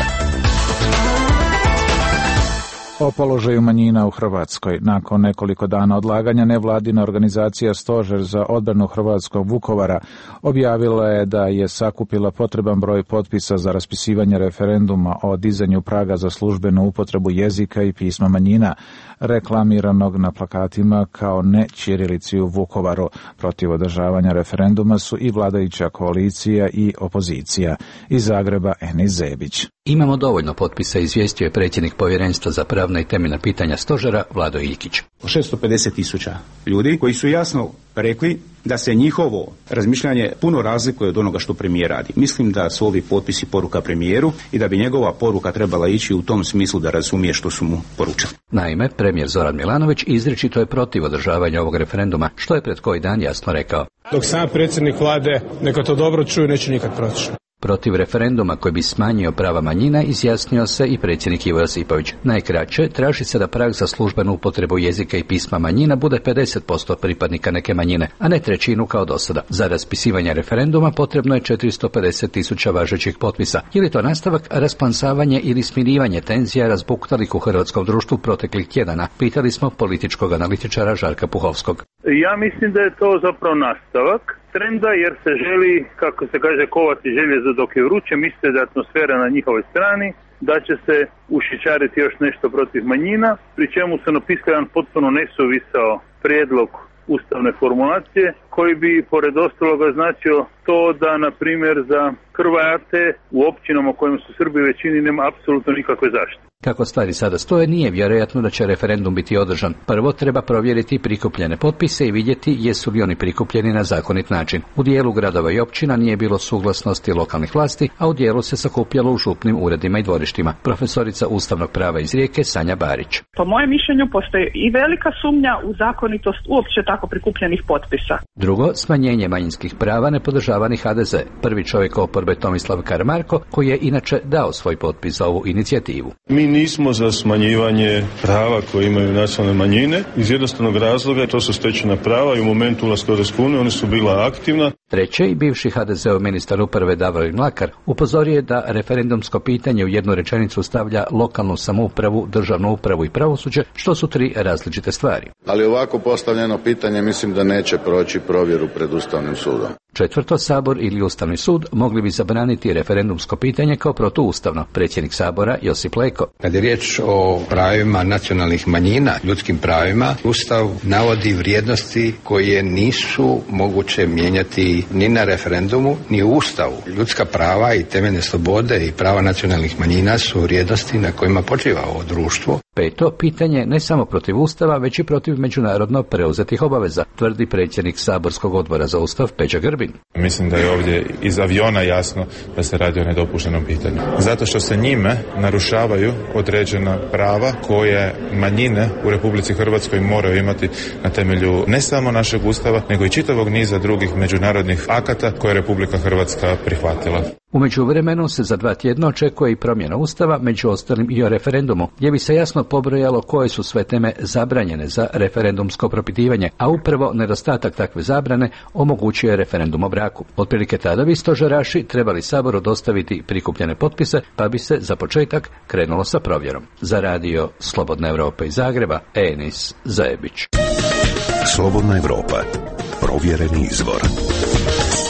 O položaju manjina u Hrvatskoj. Nakon nekoliko dana odlaganja, nevladina organizacija Stožer za odbranu hrvatskog Vukovara objavila je da je sakupila potreban broj potpisa za raspisivanje referenduma o dizanju praga za službenu upotrebu jezika i pisma manjina, reklamiranog na plakatima kao ne ćirilici u Vukovaru. Protiv održavanja referenduma su i vladajuća koalicija i opozicija. Iz Zagreba Enis Zebić. Imamo dovoljno potpisa, izvijestio je predsjednik Povjerenstva za pravna i temeljna pitanja Stožera Vlado Iljkić. šesto pedeset tisuća ljudi koji su jasno rekli da se njihovo razmišljanje puno razlikuje od onoga što premijer radi. Mislim da su ovi potpisi poruka premijeru i da bi njegova poruka trebala ići u tom smislu da razumije što su mu poručili. Naime, premijer Zoran Milanović izričito je protiv održavanja ovog referenduma, što je pred koji dan jasno rekao. Dok sam predsjednik vlade, neka to dobro čuju, neće nikad proći. Protiv referenduma koji bi smanjio prava manjina izjasnio se i predsjednik Ivo Josipović. Najkraće, traži se da prag za službenu upotrebu jezika i pisma manjina bude pedeset posto pripadnika neke manjine, a ne trećinu kao do sada. Za raspisivanje referenduma potrebno je četiristo pedeset tisuća važećih potpisa. Je li to nastavak, rasplansavanje ili smirivanje tenzija razbuktalih u hrvatskom društvu proteklih tjedana? Pitali smo političkog analitičara Žarka Puhovskog. Ja mislim da je to zapravo nastavak trenda jer se želi, kako se kaže, kovati željezo dok je vruće, misle da je atmosfera na njihovoj strani, da će se ušićariti još nešto protiv manjina, pri čemu se napisao jedan potpuno nesuvisao prijedlog ustavne formulacije koji bi pored ostaloga značio to da, na primjer, za Hrvate u općinama u kojima su Srbi u većini nema apsolutno nikakve zaštite. Kako stvari sada stoje, nije vjerojatno da će referendum biti održan. Prvo treba provjeriti prikupljene potpise i vidjeti jesu li oni prikupljeni na zakonit način. U dijelu gradova i općina nije bilo suglasnosti lokalnih vlasti, a u dijelu se sakupljalo u župnim uredima i dvorištima. Profesorica ustavnog prava iz Rijeke Sanja Barić. Po mojem mišljenju postoji i velika sumnja u zakonitost uopće tako prikupljenih potpisa. Drugo, smanjenje manjinskih prava nepodržavani ha de ze. Prvi čovjek oporbe Tomislav Karamarko, koji je inače dao svoj potpis za ovu inicijativu. Mi nismo za smanjivanje prava koje imaju nacionalne manjine iz jednostavnog razloga, to su stečena prava i u momentu ulaska u Europsku uniju ona su bila aktivna. Treće, i bivši ha de zeov ministar uprave Davorin Mlakar upozorio je da referendumsko pitanje u jednu rečenicu stavlja lokalnu samoupravu, državnu upravu i pravosuđe, što su tri različite stvari. Ali ovako postavljeno pitanje mislim da neće proći provjeru pred Ustavnim sudom. Četvrto, Sabor ili Ustavni sud mogli bi zabraniti referendumsko pitanje kao protuustavno. Predsjednik Sabora Josip Leko. Kad je riječ o pravima nacionalnih manjina, ljudskim pravima, Ustav navodi vrijednosti koje nisu moguće mijenjati ni na referendumu, ni u Ustavu. Ljudska prava i temeljne slobode i prava nacionalnih manjina su vrijednosti na kojima počiva ovo društvo. Peto, pitanje ne samo protiv Ustava, već i protiv međunarodno preuzetih obaveza, tvrdi predsjednik Saborskog odbora za Ustav Peđa Grbin. Mislim da je ovdje iz aviona jasno da se radi o nedopuštenom pitanju. Zato što se njime narušavaju određena prava koje manjine u Republici Hrvatskoj moraju imati na temelju ne samo našeg Ustava, nego i čitavog niza drugih međunarodnih akata koje je Republika Hrvatska prihvatila. U međuvremenu se za dva tjedna očekuje i promjena Ustava, među ostalim i o referendumu, gdje bi se jasno pobrojalo koje su sve teme zabranjene za referendumsko propitivanje, a upravo nedostatak takve zabrane omogućuje referendum o braku. Otprilike tada bi stožeraši trebali Saboru dostaviti prikupljene potpise, pa bi se za početak krenulo sa provjerom. Za radio Slobodna Evropa iz Zagreba, Enis Zebić. Slobodna Evropa, provjereni izvor.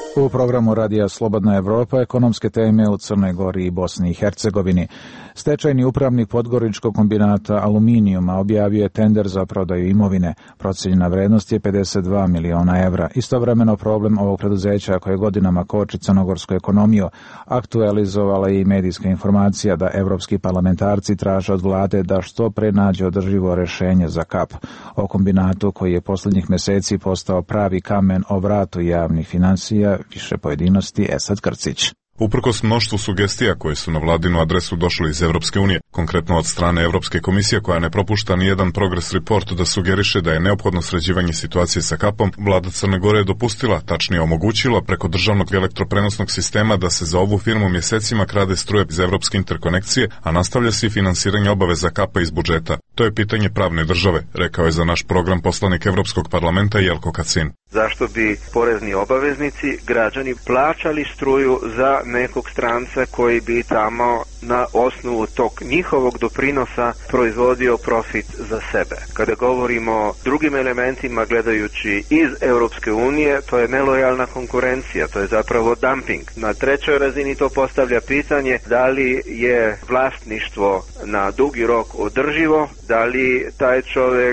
U programu Radija Slobodna Evropa ekonomske teme u Crnoj Gori i Bosni i Hercegovini. Stečajni upravnik Podgoričkog kombinata aluminijuma objavio je tender za prodaju imovine. Procenjena vrednost je pedeset dva miliona evra. Istovremeno problem ovog preduzeća koje godinama koči crnogorsku ekonomiju aktualizovala je i medijska informacija da evropski parlamentarci traže od vlade da što pre nađe održivo rešenje za kap. O kombinatu koji je posljednjih meseci postao pravi kamen o vratu javnih finansija, više pojedinosti Esad Krcić. Uprkos mnoštvu sugestija koje su na vladinu adresu došle iz Evropske unije, konkretno od strane Evropske komisije koja ne propušta ni jedan progress report da sugeriše da je neophodno sređivanje situacije sa kapom, vlada Crne Gore je dopustila, tačnije omogućila preko državnog elektroprenosnog sistema da se za ovu firmu mjesecima krade struje iz evropske interkonekcije, a nastavlja se i finansiranje obaveza kapa iz budžeta. To je pitanje pravne države, rekao je za naš program poslanik Evropskog parlamenta Jelko Kacin. Zašto bi porezni obaveznici, građani, plaćali struju za nekog stranca koji bi tamo na osnovu tog njihovog doprinosa proizvodio profit za sebe? Kada govorimo o drugim elementima gledajući iz Europske unije, to je nelojalna konkurencija, to je zapravo dumping. Na trećoj razini to postavlja pitanje da li je vlasništvo na dugi rok održivo, da li taj čovjek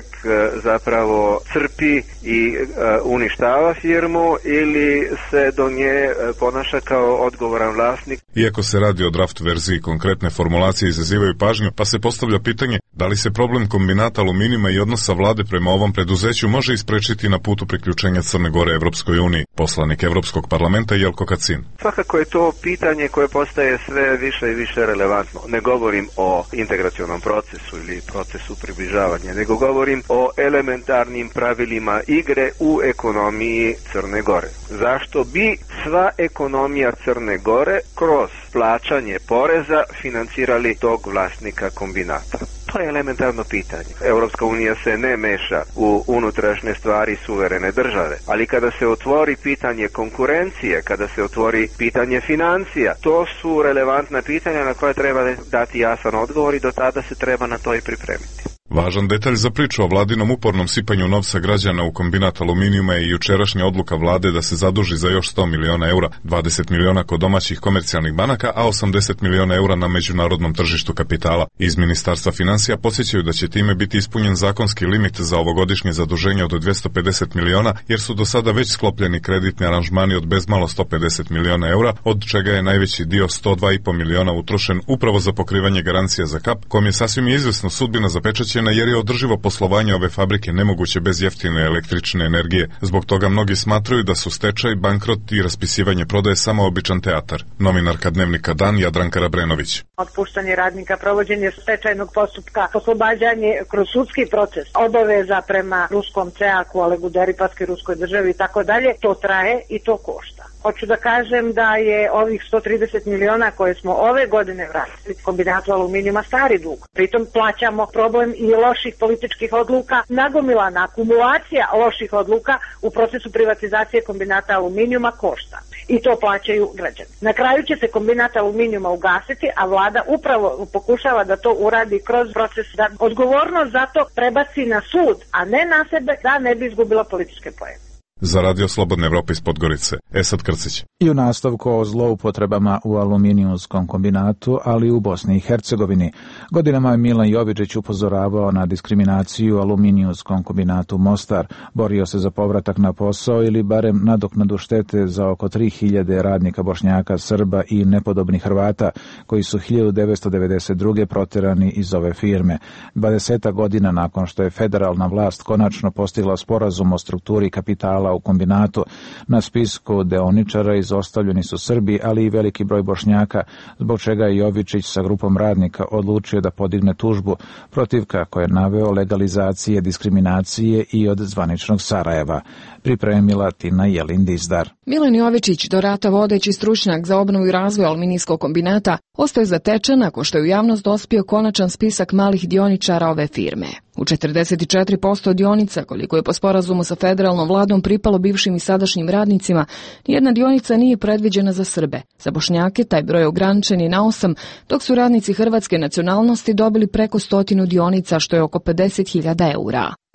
zapravo crpi i uništava firmu ili se do nje ponaša kao odgovoran vlasnik. Iako se radi o draft verziji, konkretne formulacije izazivaju pažnju, pa se postavlja pitanje da li se problem kombinata aluminijuma i odnosa vlade prema ovom preduzeću može isprečiti na putu priključenja Crne Gore Evropskoj uniji. Poslanik Evropskog parlamenta Jelko Kacin. Svakako je to pitanje koje postaje sve više i više relevantno. Ne govorim o integracionom procesu ili procesu približavanja, nego govorim o elementarnim pravilima igre u ekonomiji Crne Gore. Zašto bi sva ekonomija Crne Gore kroz plaćanje poreza financirali tog vlasnika kombinata? To je elementarno pitanje. Europska unija se ne meša u unutrašnje stvari suverene države, ali kada se otvori pitanje konkurencije, kada se otvori pitanje financija, to su relevantna pitanja na koja treba dati jasan odgovor i do tada se treba na to i pripremiti. Važan detalj za priču o vladinom upornom sipanju novca građana u kombinat aluminijuma je i jučerašnja odluka vlade da se zaduži za još sto miliona eura, dvadeset miliona kod domaćih komercijalnih banaka, a osamdeset miliona eura na međunarodnom tržištu kapitala. Iz Ministarstva financija podsjećaju da će time biti ispunjen zakonski limit za ovogodišnje zaduženje od dvesta pedeset miliona, jer su do sada već sklopljeni kreditni aranžmani od bezmalo sto pedeset miliona eura, od čega je najveći dio sto dva i po miliona utrošen upravo za pokrivanje garancija za kap, kom je sasvim izvesno sudbina zapečaćena jer je održivo poslovanje ove fabrike nemoguće bez jeftine električne energije. Zbog toga mnogi smatraju da su stečaj, bankrot i raspisivanje prodaje samo običan teatar. Novinarka Dnevnika Dan Jadranka Rabrenović. Otpuštanje radnika, provođenje stečajnog postupka, oslobađanje kroz sudski proces, obaveza prema ruskom ceaku, Olegu Deripaske, ruskoj državi i tako dalje, to traje i to košta. Hoću da kažem da je ovih sto trideset miliona koje smo ove godine vratili kombinatu aluminijuma stari dug. Pritom plaćamo problem i loših političkih odluka, nagomilana akumulacija loših odluka u procesu privatizacije kombinata aluminijuma košta. I to plaćaju građani. Na kraju će se kombinat aluminijuma ugasiti, a vlada upravo pokušava da to uradi kroz proces da odgovornost za to prebaci na sud, a ne na sebe, da ne bi izgubila političke poene. Za Radio Slobodne Evrope iz Podgorice, Esad Krcić. I u nastavku o zloupotrebama u aluminijumskom kombinatu, ali i u Bosni i Hercegovini. Godinama je Milan Jovičić upozoravao na diskriminaciju u aluminijumskom kombinatu Mostar. Borio se za povratak na posao ili barem nadoknadu štete za oko tri hiljade radnika Bošnjaka, Srba i nepodobnih Hrvata koji su hiljadu devetsto devedeset druge proterani iz ove firme. dvadeset godina nakon što je federalna vlast konačno postigla sporazum o strukturi kapitala u kombinatu, na spisku deoničara izostavljeni su Srbi, ali i veliki broj Bošnjaka, zbog čega je Jovičić sa grupom radnika odlučio da podigne tužbu protiv, kako je naveo, legalizacije diskriminacije i od zvaničnog Sarajeva. Pripremila Tina Jelin Dizdar. Milan Jovičić, do rata vodeći stručnjak za obnovu i razvoj aluminijskog kombinata, ostaje zatečen nakon što je u javnost dospio konačan spisak malih dioničara ove firme. U četrdeset četiri posto dionica, koliko je po sporazumu sa federalnom vladom pripalo bivšim i sadašnjim radnicima, nijedna dionica nije predviđena za Srbe. Za Bošnjake taj broj je ograničen i na osam, dok su radnici hrvatske nacionalnosti dobili preko stotinu dionica, što je oko pedeset hiljada eura.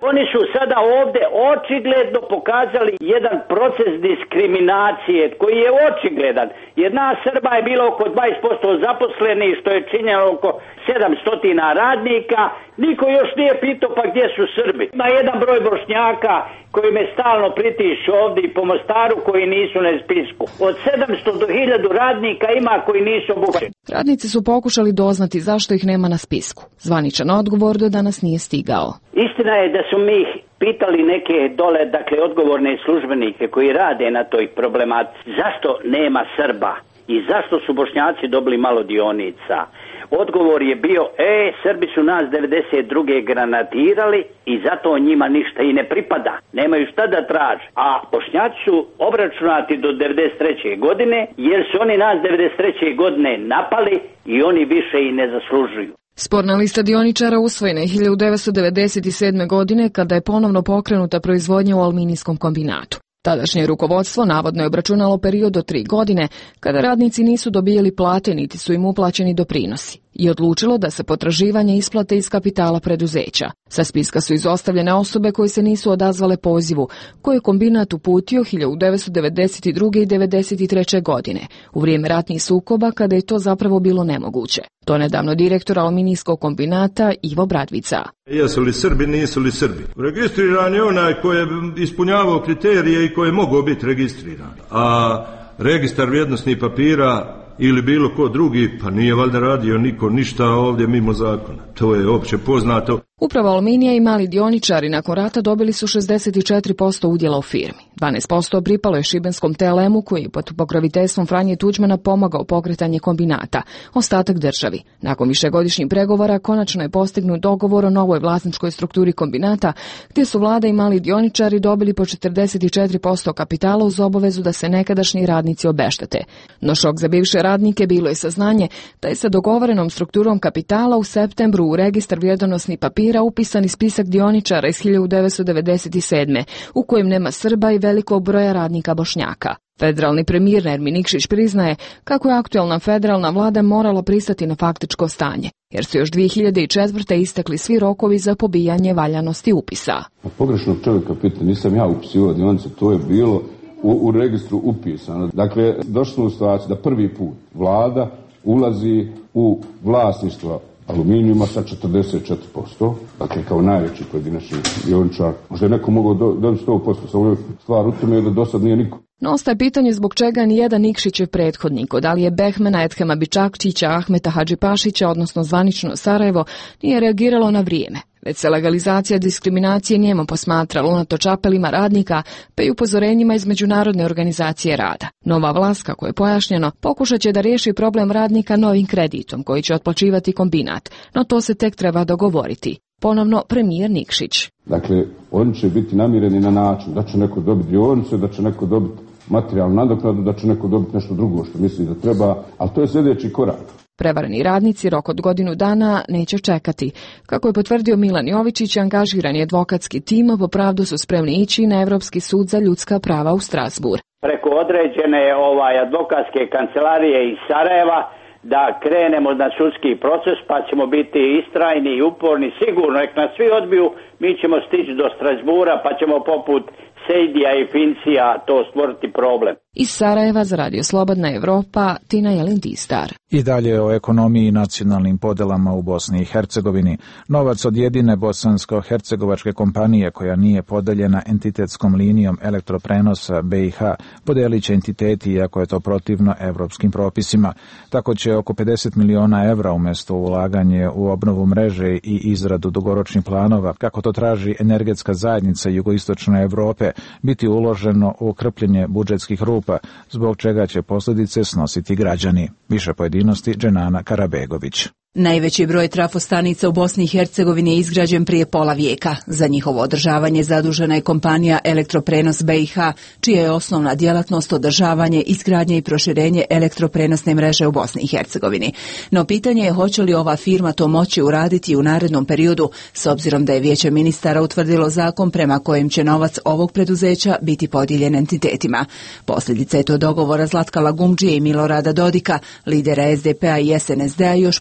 Oni su sada ovdje očigledno pokazali jedan proces diskriminacije koji je očigledan. Jer nas Srba je bilo oko dvadeset posto zaposlenih, što je činjeno oko sedamsto radnika. Niko još nije pitao pa gdje su Srbi. Ima jedan broj Bošnjaka koji me stalno pritišću ovdje i po Mostaru koji nisu na spisku. Od sedamsto do hiljadu radnika ima koji nisu obuhvaćeni. Radnici su pokušali doznati zašto ih nema na spisku. Zvaničan odgovor do danas nije stigao. Istina je da su mi pitali neke dole, dakle, odgovorne službenike koji rade na toj problematici. Zašto nema Srba? I zašto su Bošnjaci dobili malo dionica? Odgovor je bio, e, Srbi su nas devedeset druge granatirali i zato njima ništa i ne pripada. Nemaju šta da traže. A Bošnjaci su obračunati do devedeset treće godine, jer su oni nas devedeset treće godine napali i oni više i ne zaslužuju. Sporna lista dioničara usvojena je hiljadu devetsto devedeset sedme. godine kada je ponovno pokrenuta proizvodnja u aluminijskom kombinatu. Tadašnje rukovodstvo navodno je obračunalo period od tri godine kada radnici nisu dobijali plate niti su im uplaćeni doprinosi i odlučilo da se potraživanje isplate iz kapitala preduzeća. Sa spiska su izostavljene osobe koje se nisu odazvale pozivu koje je kombinat uputio hiljadu devetsto devedeset druge. i devedeset treće. godine, u vrijeme ratnih sukoba kada je to zapravo bilo nemoguće. To nedavno direktor aluminijskog kombinata Ivo Bradvica. Jesu li Srbi, nisu li Srbi? Registriran je onaj koji je ispunjavao kriterije i koji je mogao biti registriran. A registar vrijednosnih papira ili bilo ko drugi, pa nije valjda radio niko ništa ovdje mimo zakona. To je opće poznato. Upravo Aluminija i mali dioničari nakon rata dobili su šezdeset četiri posto udjela u firmi. dvanaest posto pripalo je šibenskom T L M-u koji je pod pokroviteljstvom Franje Tuđmana pomagao pokretanje kombinata, ostatak državi. Nakon višegodišnjih pregovora konačno je postignut dogovor o novoj vlasničkoj strukturi kombinata, gdje su vlada i mali dioničari dobili po četrdeset četiri posto kapitala uz obavezu da se nekadašnji radnici obeštete. No šok za bivše radnike bilo je saznanje da je sa dogovorenom strukturom kapitala u septembru u registar vrijednosnih papira upisani spisak dioničara iz hiljadu devetsto devedeset sedme. u kojem nema Srba i velikog broja radnika Bošnjaka. Federalni premijer Nermin Nikšić priznaje kako je aktualna federalna vlada morala pristati na faktičko stanje, jer su još dvije hiljade četvrte. istekli svi rokovi za pobijanje valjanosti upisa. A pogrešnog čovjeka pita, nisam ja upisivao dionice, to je bilo u, u registru upisano. Dakle, došli smo u situaciju da prvi put vlada ulazi u vlasništvo aluminijuma sa četrdeset četiri posto, dakle kao najveći pojedinačni dioničar. Možda je neko mogao do, dobiti sto posto, samo stvar u tome da do sad nije niko. No ostaje pitanje zbog čega nijedan Nikšićev prethodnik, da li je Behmena Edhema Bičakčića, Ahmeta Hadžipašića, odnosno zvanično Sarajevo, nije reagiralo na vrijeme. Već se legalizacija diskriminacije njema posmatrala unatoč apelima radnika, pa i upozorenjima iz Međunarodne organizacije rada. Nova vlast, kako je pojašnjeno, pokušat će da riješi problem radnika novim kreditom koji će otplaćivati kombinat, no to se tek treba dogovoriti. Ponovno premijer Nikšić. Dakle, oni će biti namireni na način da će neko dobiti dionice, da će neko dobiti materijalnu nadoknadu, da će neko dobiti nešto drugo što misli da treba, ali to je sljedeći korak. Prevareni radnici rok od godinu dana neće čekati. Kako je potvrdio Milan Jovičić, angažirani advokatski tim po pravdu su spremni ići na Evropski sud za ljudska prava u Strasbourg. Preko određene ovaj advokatske kancelarije iz Sarajeva da krenemo na sudski proces, pa ćemo biti istrajni i uporni. Sigurno, nek nas svi odbiju, mi ćemo stići do Strasbura, pa ćemo poput Sejdija i Fincija to stvoriti problem. Iz Sarajeva za Radio Slobodna Evropa, Tina Jelin-Tistar. I dalje o ekonomiji i nacionalnim podelama u Bosni i Hercegovini. Novac od jedine bosansko-hercegovačke kompanije koja nije podeljena entitetskom linijom elektroprenosa B i H podelit će entiteti iako je to protivno evropskim propisima. Tako će oko pedeset miliona evra umjesto ulaganje u obnovu mreže i izradu dugoročnih planova, kako to traži energetska zajednica jugoistočne Evrope, biti uloženo u krpljenje budžetskih rupa, zbog čega će posljedice snositi građani. Više pojedinosti Dženana Karabegović. Najveći broj trafostanica u Bosni i Hercegovini je izgrađen prije pola vijeka. Za njihovo održavanje zadužena je kompanija Elektroprenos B i H, čija je osnovna djelatnost održavanje, izgradnje i proširenje elektroprenosne mreže u Bosni i Hercegovini. No pitanje je hoće li ova firma to moći uraditi u narednom periodu, s obzirom da je Vijeće ministara utvrdilo zakon prema kojem će novac ovog preduzeća biti podijeljen entitetima. Posljedica je to dogovora Zlatka Lagumdžije i Milorada Dodika, lidera S D P-a i S N S D-a još početkom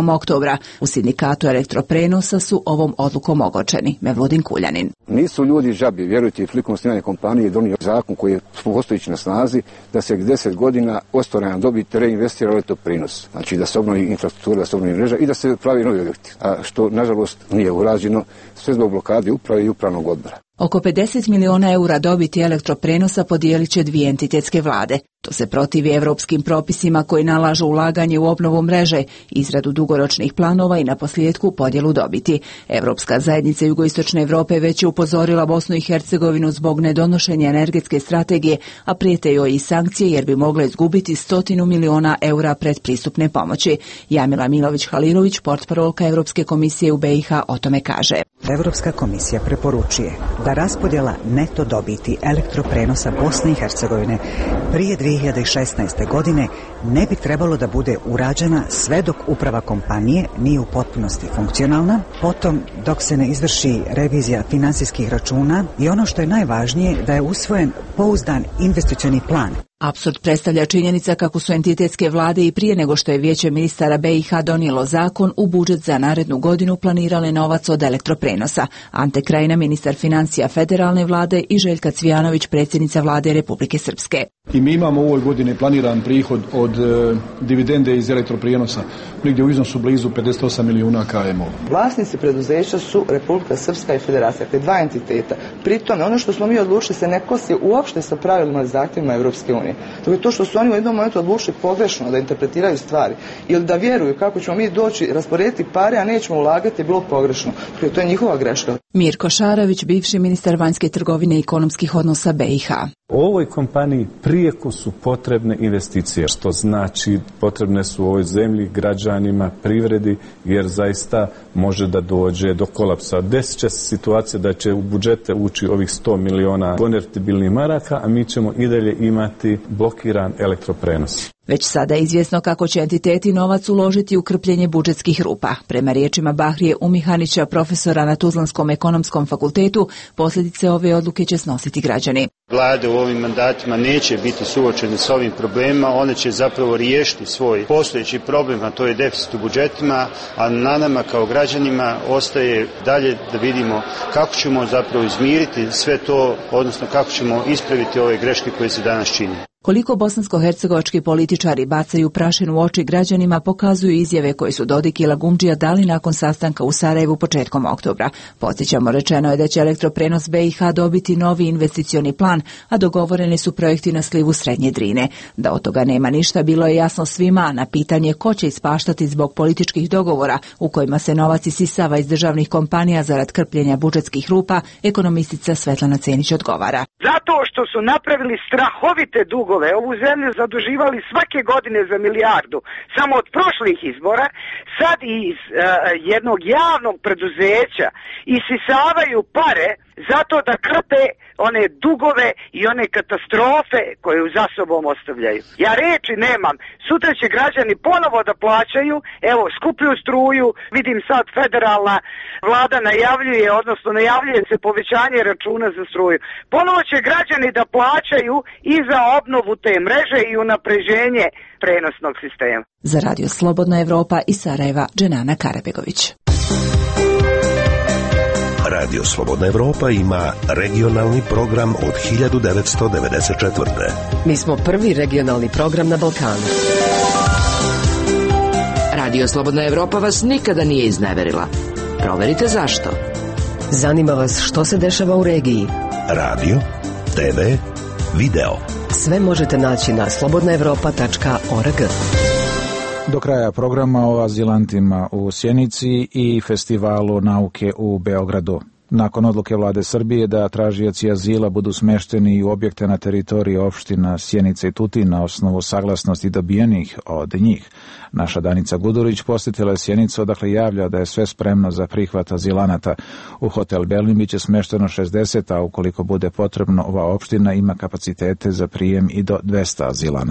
početkom oktobra. U sindikatu elektroprenosa su ovom odlukom ogorčeni. Mevludin Kuljanin. Nisu ljudi žabi, vjerujte, prilikom osnivanja kompanije donio zakon koji je postojeći na snazi da se deset godina ostvarena dobit reinvestira u elektroprenos. Znači da se obnovi infrastruktura, da se obnovi mreža i da se pravi novi objekti. A što nažalost nije urađeno, sve zbog blokade uprave i upravnog odbora. Oko pedeset miliona eura dobiti elektroprenosa podijelit će dvije entitetske vlade. To se protivi evropskim propisima koji nalažu ulaganje u obnovu mreže, izradu dugoročnih planova i naposljetku podjelu dobiti. Evropska zajednica Jugoistočne Europe već je upozorila Bosnu i Hercegovinu zbog nedonošenja energetske strategije, a prijete joj i sankcije jer bi mogla izgubiti stotinu miliona eura predpristupne pomoći. Jamila Milović-Halilović, portparolka Evropske komisije u B i H, o tome kaže. Evropska komisija preporučuje da raspodjela neto dobiti elektroprenosa Bosne i Hercegovine prije dvije hiljade šesnaeste. godine ne bi trebalo da bude urađena sve dok uprava kompanije nije u potpunosti funkcionalna, potom dok se ne izvrši revizija finansijskih računa i ono što je najvažnije da je usvojen pouzdan investicioni plan. Apsurd predstavlja činjenica kako su entitetske vlade i prije nego što je Vijeće ministara B i H donijelo zakon u budžet za narednu godinu planirale novac od elektroprenosa. Ante Krajina, ministar financija federalne vlade, i Željka Cvijanović, predsjednica vlade Republike Srpske. I mi imamo u ovoj godini planiran prihod od e, dividende iz elektroprijenosa, negdje u iznosu blizu pedeset osam milijuna K M O. Vlasnici preduzeća su Republika Srpska i Federacija, te dva entiteta. Pritom, ono što smo mi odlučili se ne kosi uopšte sa pravilima i zahtjevima Europske unije. To je to što su oni u jednom momentu odlučili pogrešno da interpretiraju stvari ili da vjeruju kako ćemo mi doći rasporediti pare, a nećemo ulagati, je bilo pogrešno. To je njihova greška. Mirko Šarović, bivši ministar vanjske trgovine i ekonomskih odnosa B i H. Ovoj kompaniji prijeko su potrebne investicije, što znači potrebne su ovoj zemlji, građanima, privredi, jer zaista može da dođe do kolapsa. Desit će se situacija da će u budžete ući ovih sto miliona konvertibilnih maraka, a mi ćemo i dalje imati blokiran elektroprenos. Već sada je izvjesno kako će entiteti novac uložiti u krpljenje budžetskih rupa. Prema riječima Bahrije Umihanića, profesora na Tuzlanskom ekonomskom fakultetu, posljedice ove odluke će snositi građani. Vlade u ovim mandatima neće biti suočene s ovim problemima, one će zapravo riješiti svoj postojeći problem, a to je deficit u budžetima, a na nama kao građanima ostaje dalje da vidimo kako ćemo zapravo izmiriti sve to, odnosno kako ćemo ispraviti ove greške koje se danas čine. Koliko bosansko-hercegovački političari bacaju prašinu u oči građanima pokazuju izjave koje su Dodik i Lagumdžija dali nakon sastanka u Sarajevu početkom oktobra. Podsjećamo, rečeno je da će elektroprenos B i H dobiti novi investicioni plan, a dogovoreni su projekti na slivu Srednje Drine. Da od toga nema ništa bilo je jasno svima, a na pitanje ko će ispaštati zbog političkih dogovora u kojima se novac isisava iz državnih kompanija zarad krpljenja budžetskih rupa, ekonomistica Svetlana Cenić odgovara. Zato što su napravili strahovite dugove, ovu zemlju zaduživali svake godine za milijardu, samo od prošlih izbora, sad iz uh, jednog javnog preduzeća isisavaju pare zato da krpe one dugove i one katastrofe koje za sobom ostavljaju. Ja reči nemam. Sutra će građani ponovo da plaćaju, evo, skuplju struju, vidim sad federalna vlada najavljuje, odnosno najavljuje se povećanje računa za struju. Ponovo će građani da plaćaju i za obnovu te mreže i unapređenje prenosnog sistema. Za Radio Slobodna Evropa iz Sarajeva, Dženana Karabegović. Radio Slobodna Evropa ima regionalni program od hiljadu devetsto devedeset četvrte. Mi smo prvi regionalni program na Balkanu. Radio Slobodna Evropa vas nikada nije izneverila. Proverite zašto. Zanima vas što se dešava u regiji. Radio, te ve, video. Sve možete naći na slobodna evropa tačka org. Do kraja programa o azilantima u Sjenici i Festivalu nauke u Beogradu. Nakon odluke vlade Srbije da tražioci azila budu smešteni u objekte na teritoriji opština Sjenica i Tutin na osnovu saglasnosti dobijenih od njih, naša Danica Gudurić posjetila je Sjenicu, odakle javlja da je sve spremno za prihvat azilanata. U hotel Berlin biće smešteno šezdeset, a ukoliko bude potrebno, ova opština ima kapacitete za prijem i do dvesta azilanata.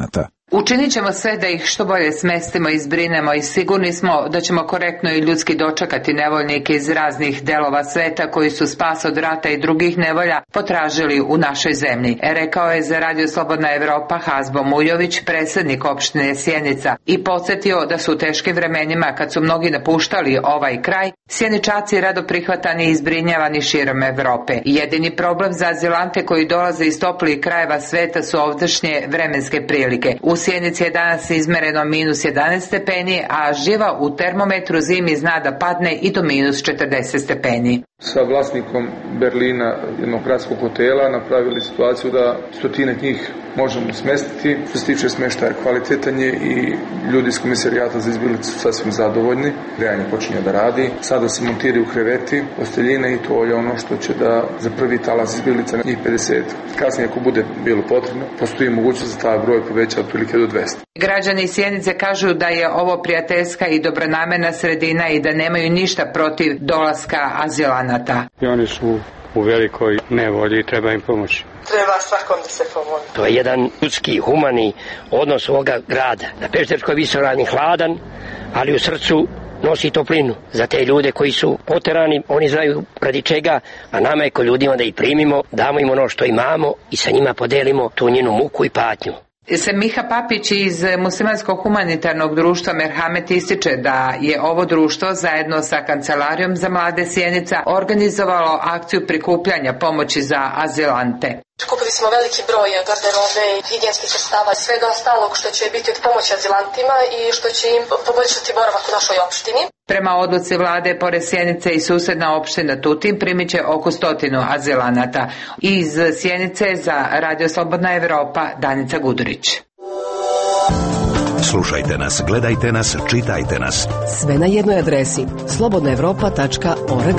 Učinit ćemo sve da ih što bolje smestimo i zbrinemo i sigurni smo da ćemo korektno i ljudski dočekati nevoljnike iz raznih delova sveta koji su spas od rata i drugih nevolja potražili u našoj zemlji, rekao je za Radio Slobodna Evropa Hazbo Mujović, predsjednik opštine Sjenica, i podsjetio da su u teškim vremenima, kad su mnogi napuštali ovaj kraj, sjeničaci rado prihvatani i zbrinjavani širom Evrope. Jedini problem za azilante koji dolaze iz toplih krajeva sveta su ovdašnje vremenske prilike. U Sjenici je danas izmereno minus jedanaest stepeni, a živa u termometru zimi zna da padne i do minus četrdeset stepeni. Sa vlasnikom Berlina, jednog gradskog hotela, napravili situaciju da stotine njih možemo smestiti. Što se tiče smještaja, kvalitetan je i ljudi iz komisarijata za izbjeglice su sasvim zadovoljni. Grejanje počinje da radi. Sada se montiraju kreveti, posteljine i to je ono što će da za prvi talas izbjeglica njih pedeset. Kasnije, ako bude bilo potrebno, postoji mogućnost da taj broj poveća otprilike do dvesta. Građani Sjenice kažu da je ovo prijateljska i dobronamerna sredina i da nemaju ništa protiv dolaska azilanata. I oni su u velikoj nevolji i treba im pomoći. Treba svakom da se pomoći. To je jedan ljudski, humani odnos ovoga grada. Na Pešterskoj visoravni hladan, ali u srcu nosi toplinu. Za te ljude koji su poterani, oni znaju radi čega, a nama je ko ljudima da ih primimo, damo im ono što imamo i sa njima podelimo tu njenu muku i patnju. Semiha Papić iz muslimanskog humanitarnog društva Merhamet ističe da je ovo društvo zajedno sa Kancelarijom za mlade Sjenica organizovalo akciju prikupljanja pomoći za azilante. Kupili smo veliki broj garderobe, higijenskih sredstava i svega ostalog što će biti od pomoći azilantima i što će im poboljšati boravak u našoj opštini. Prema odluci vlade, pored Sjenice i susedna opština Tutin primit će oko stotinu azilanata. Iz Sjenice za Radio Slobodna Evropa, Danica Gudurić. Slušajte nas, gledajte nas, čitajte nas. Sve na jednoj adresi slobodna evropa tačka org.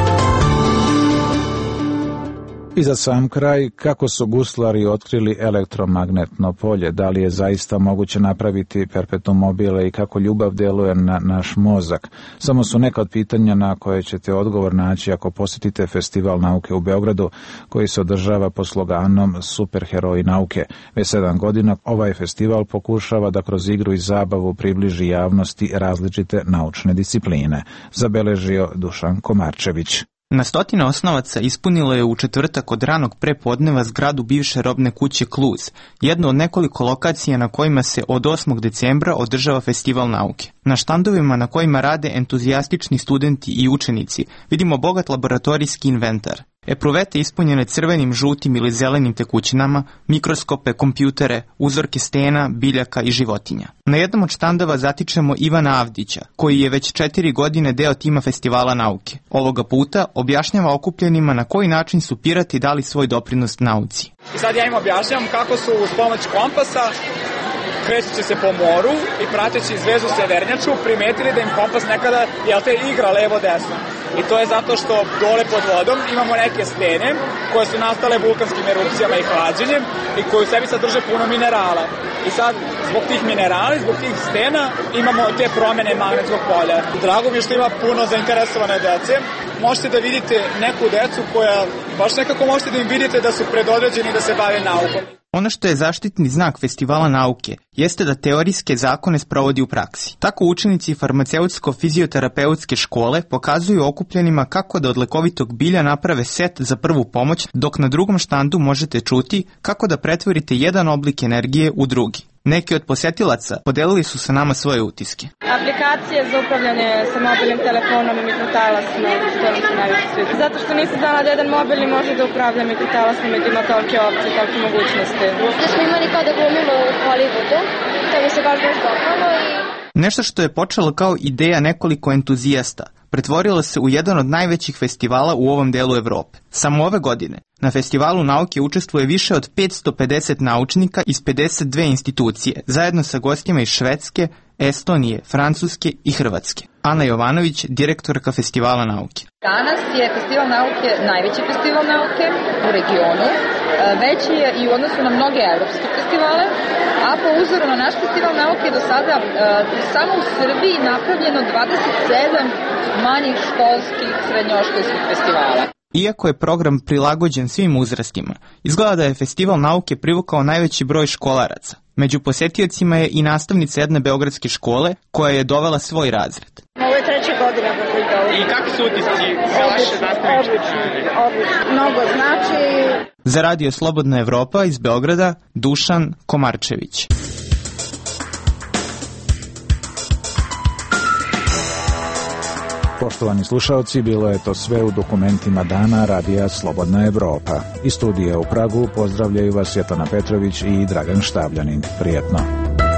I za sam kraj, kako su guslari otkrili elektromagnetno polje, da li je zaista moguće napraviti perpetuum mobile i kako ljubav deluje na naš mozak. Samo su neka od pitanja na koje ćete odgovor naći ako posjetite Festival nauke u Beogradu, koji se održava pod sloganom Superheroji nauke. Već sedam godina ovaj festival pokušava da kroz igru i zabavu približi javnosti različite naučne discipline, zabeležio Dušan Komarčević. Na stotine osnovaca ispunilo je u četvrtak od ranog prepodneva zgradu bivše robne kuće Kluz, jednu od nekoliko lokacija na kojima se od osmog decembra održava Festival nauke. Na štandovima na kojima rade entuzijastični studenti i učenici vidimo bogat laboratorijski inventar. Epruvete ispunjene crvenim, žutim ili zelenim tekućinama, mikroskope, kompjutere, uzorke stena, biljaka i životinja. Na jednom od štandova zatičemo Ivana Avdića, koji je već četiri godine deo tima Festivala nauke. Ovoga puta objašnjava okupljenima na koji način su pirati dali svoj doprinos nauci. I sad ja im objašnjavam kako su uz pomoć kompasa, krećući se po moru i prateći zvezdu severnjaču, primetili da im kompas nekada, jel te, igra levo-desno. I to je zato što dole pod vodom imamo neke stene koje su nastale vulkanskim erupcijama i hlađenjem i koje u sebi sadrže puno minerala. I sad, zbog tih minerala i zbog tih stena imamo te promene magnetskog polja. Drago mi je što ima puno zainteresovane dece. Možete da vidite neku decu koja, baš nekako možete da im vidite da su predodređeni da se bave naukom. Ono što je zaštitni znak Festivala nauke jeste da teorijske zakone sprovodi u praksi. Tako učenici farmaceutsko-fizioterapeutske škole pokazuju okupljenima kako da od lekovitog bilja naprave set za prvu pomoć, dok na drugom štandu možete čuti kako da pretvorite jedan oblik energije u drugi. Neki od posjetilaca podelili su sa nama svoje utiske. Aplikacije za upravljanje sa mobilnim telefonom i mikrotalasno, što nam se najviše sviđa. Zato što nisam znala da jedan mobilni može da upravlja mikrotalasnom i da ima tolike opcije, tolike mogućnosti. Da smo imali kao da glumimo u Hollywoodu, to mi se baš baš dopalo i... Nešto što je počelo kao ideja nekoliko entuzijasta, pretvorilo se u jedan od najvećih festivala u ovom delu Evrope. Samo ove godine na Festivalu nauke učestvuje više od petsto pedeset naučnika iz pedeset dve institucije, zajedno sa gostima iz Švedske, Estonije, Francuske i Hrvatske. Ana Jovanović, direktorka Festivala nauke. Danas je Festival nauke najveći festival nauke u regionu, veći je i u odnosu na mnoge evropske festivale, a po uzoru na naš Festival nauke do sada samo u Srbiji napravljeno dvadeset sedam manjih školskih srednjoškolskih festivala. Iako je program prilagođen svim uzrastima, izgleda da je Festival nauke privukao najveći broj školaraca. Među posjetiocima je i nastavnica jedne beogradske škole koja je dovela svoj razred. Ovo je treća godina kako je to. I kakvi su utisci za vaše nastavničke? Odlično, odlično. Mnogo znači. Za Radio Slobodna Evropa iz Beograda, Dušan Komarčević. Poštovani slušalci, bilo je to sve u dokumentima dana Radija Slobodna Evropa. Iz studija u Pragu pozdravljaju vas Svjetlana Petrović i Dragan Štavljanin. Prijetno.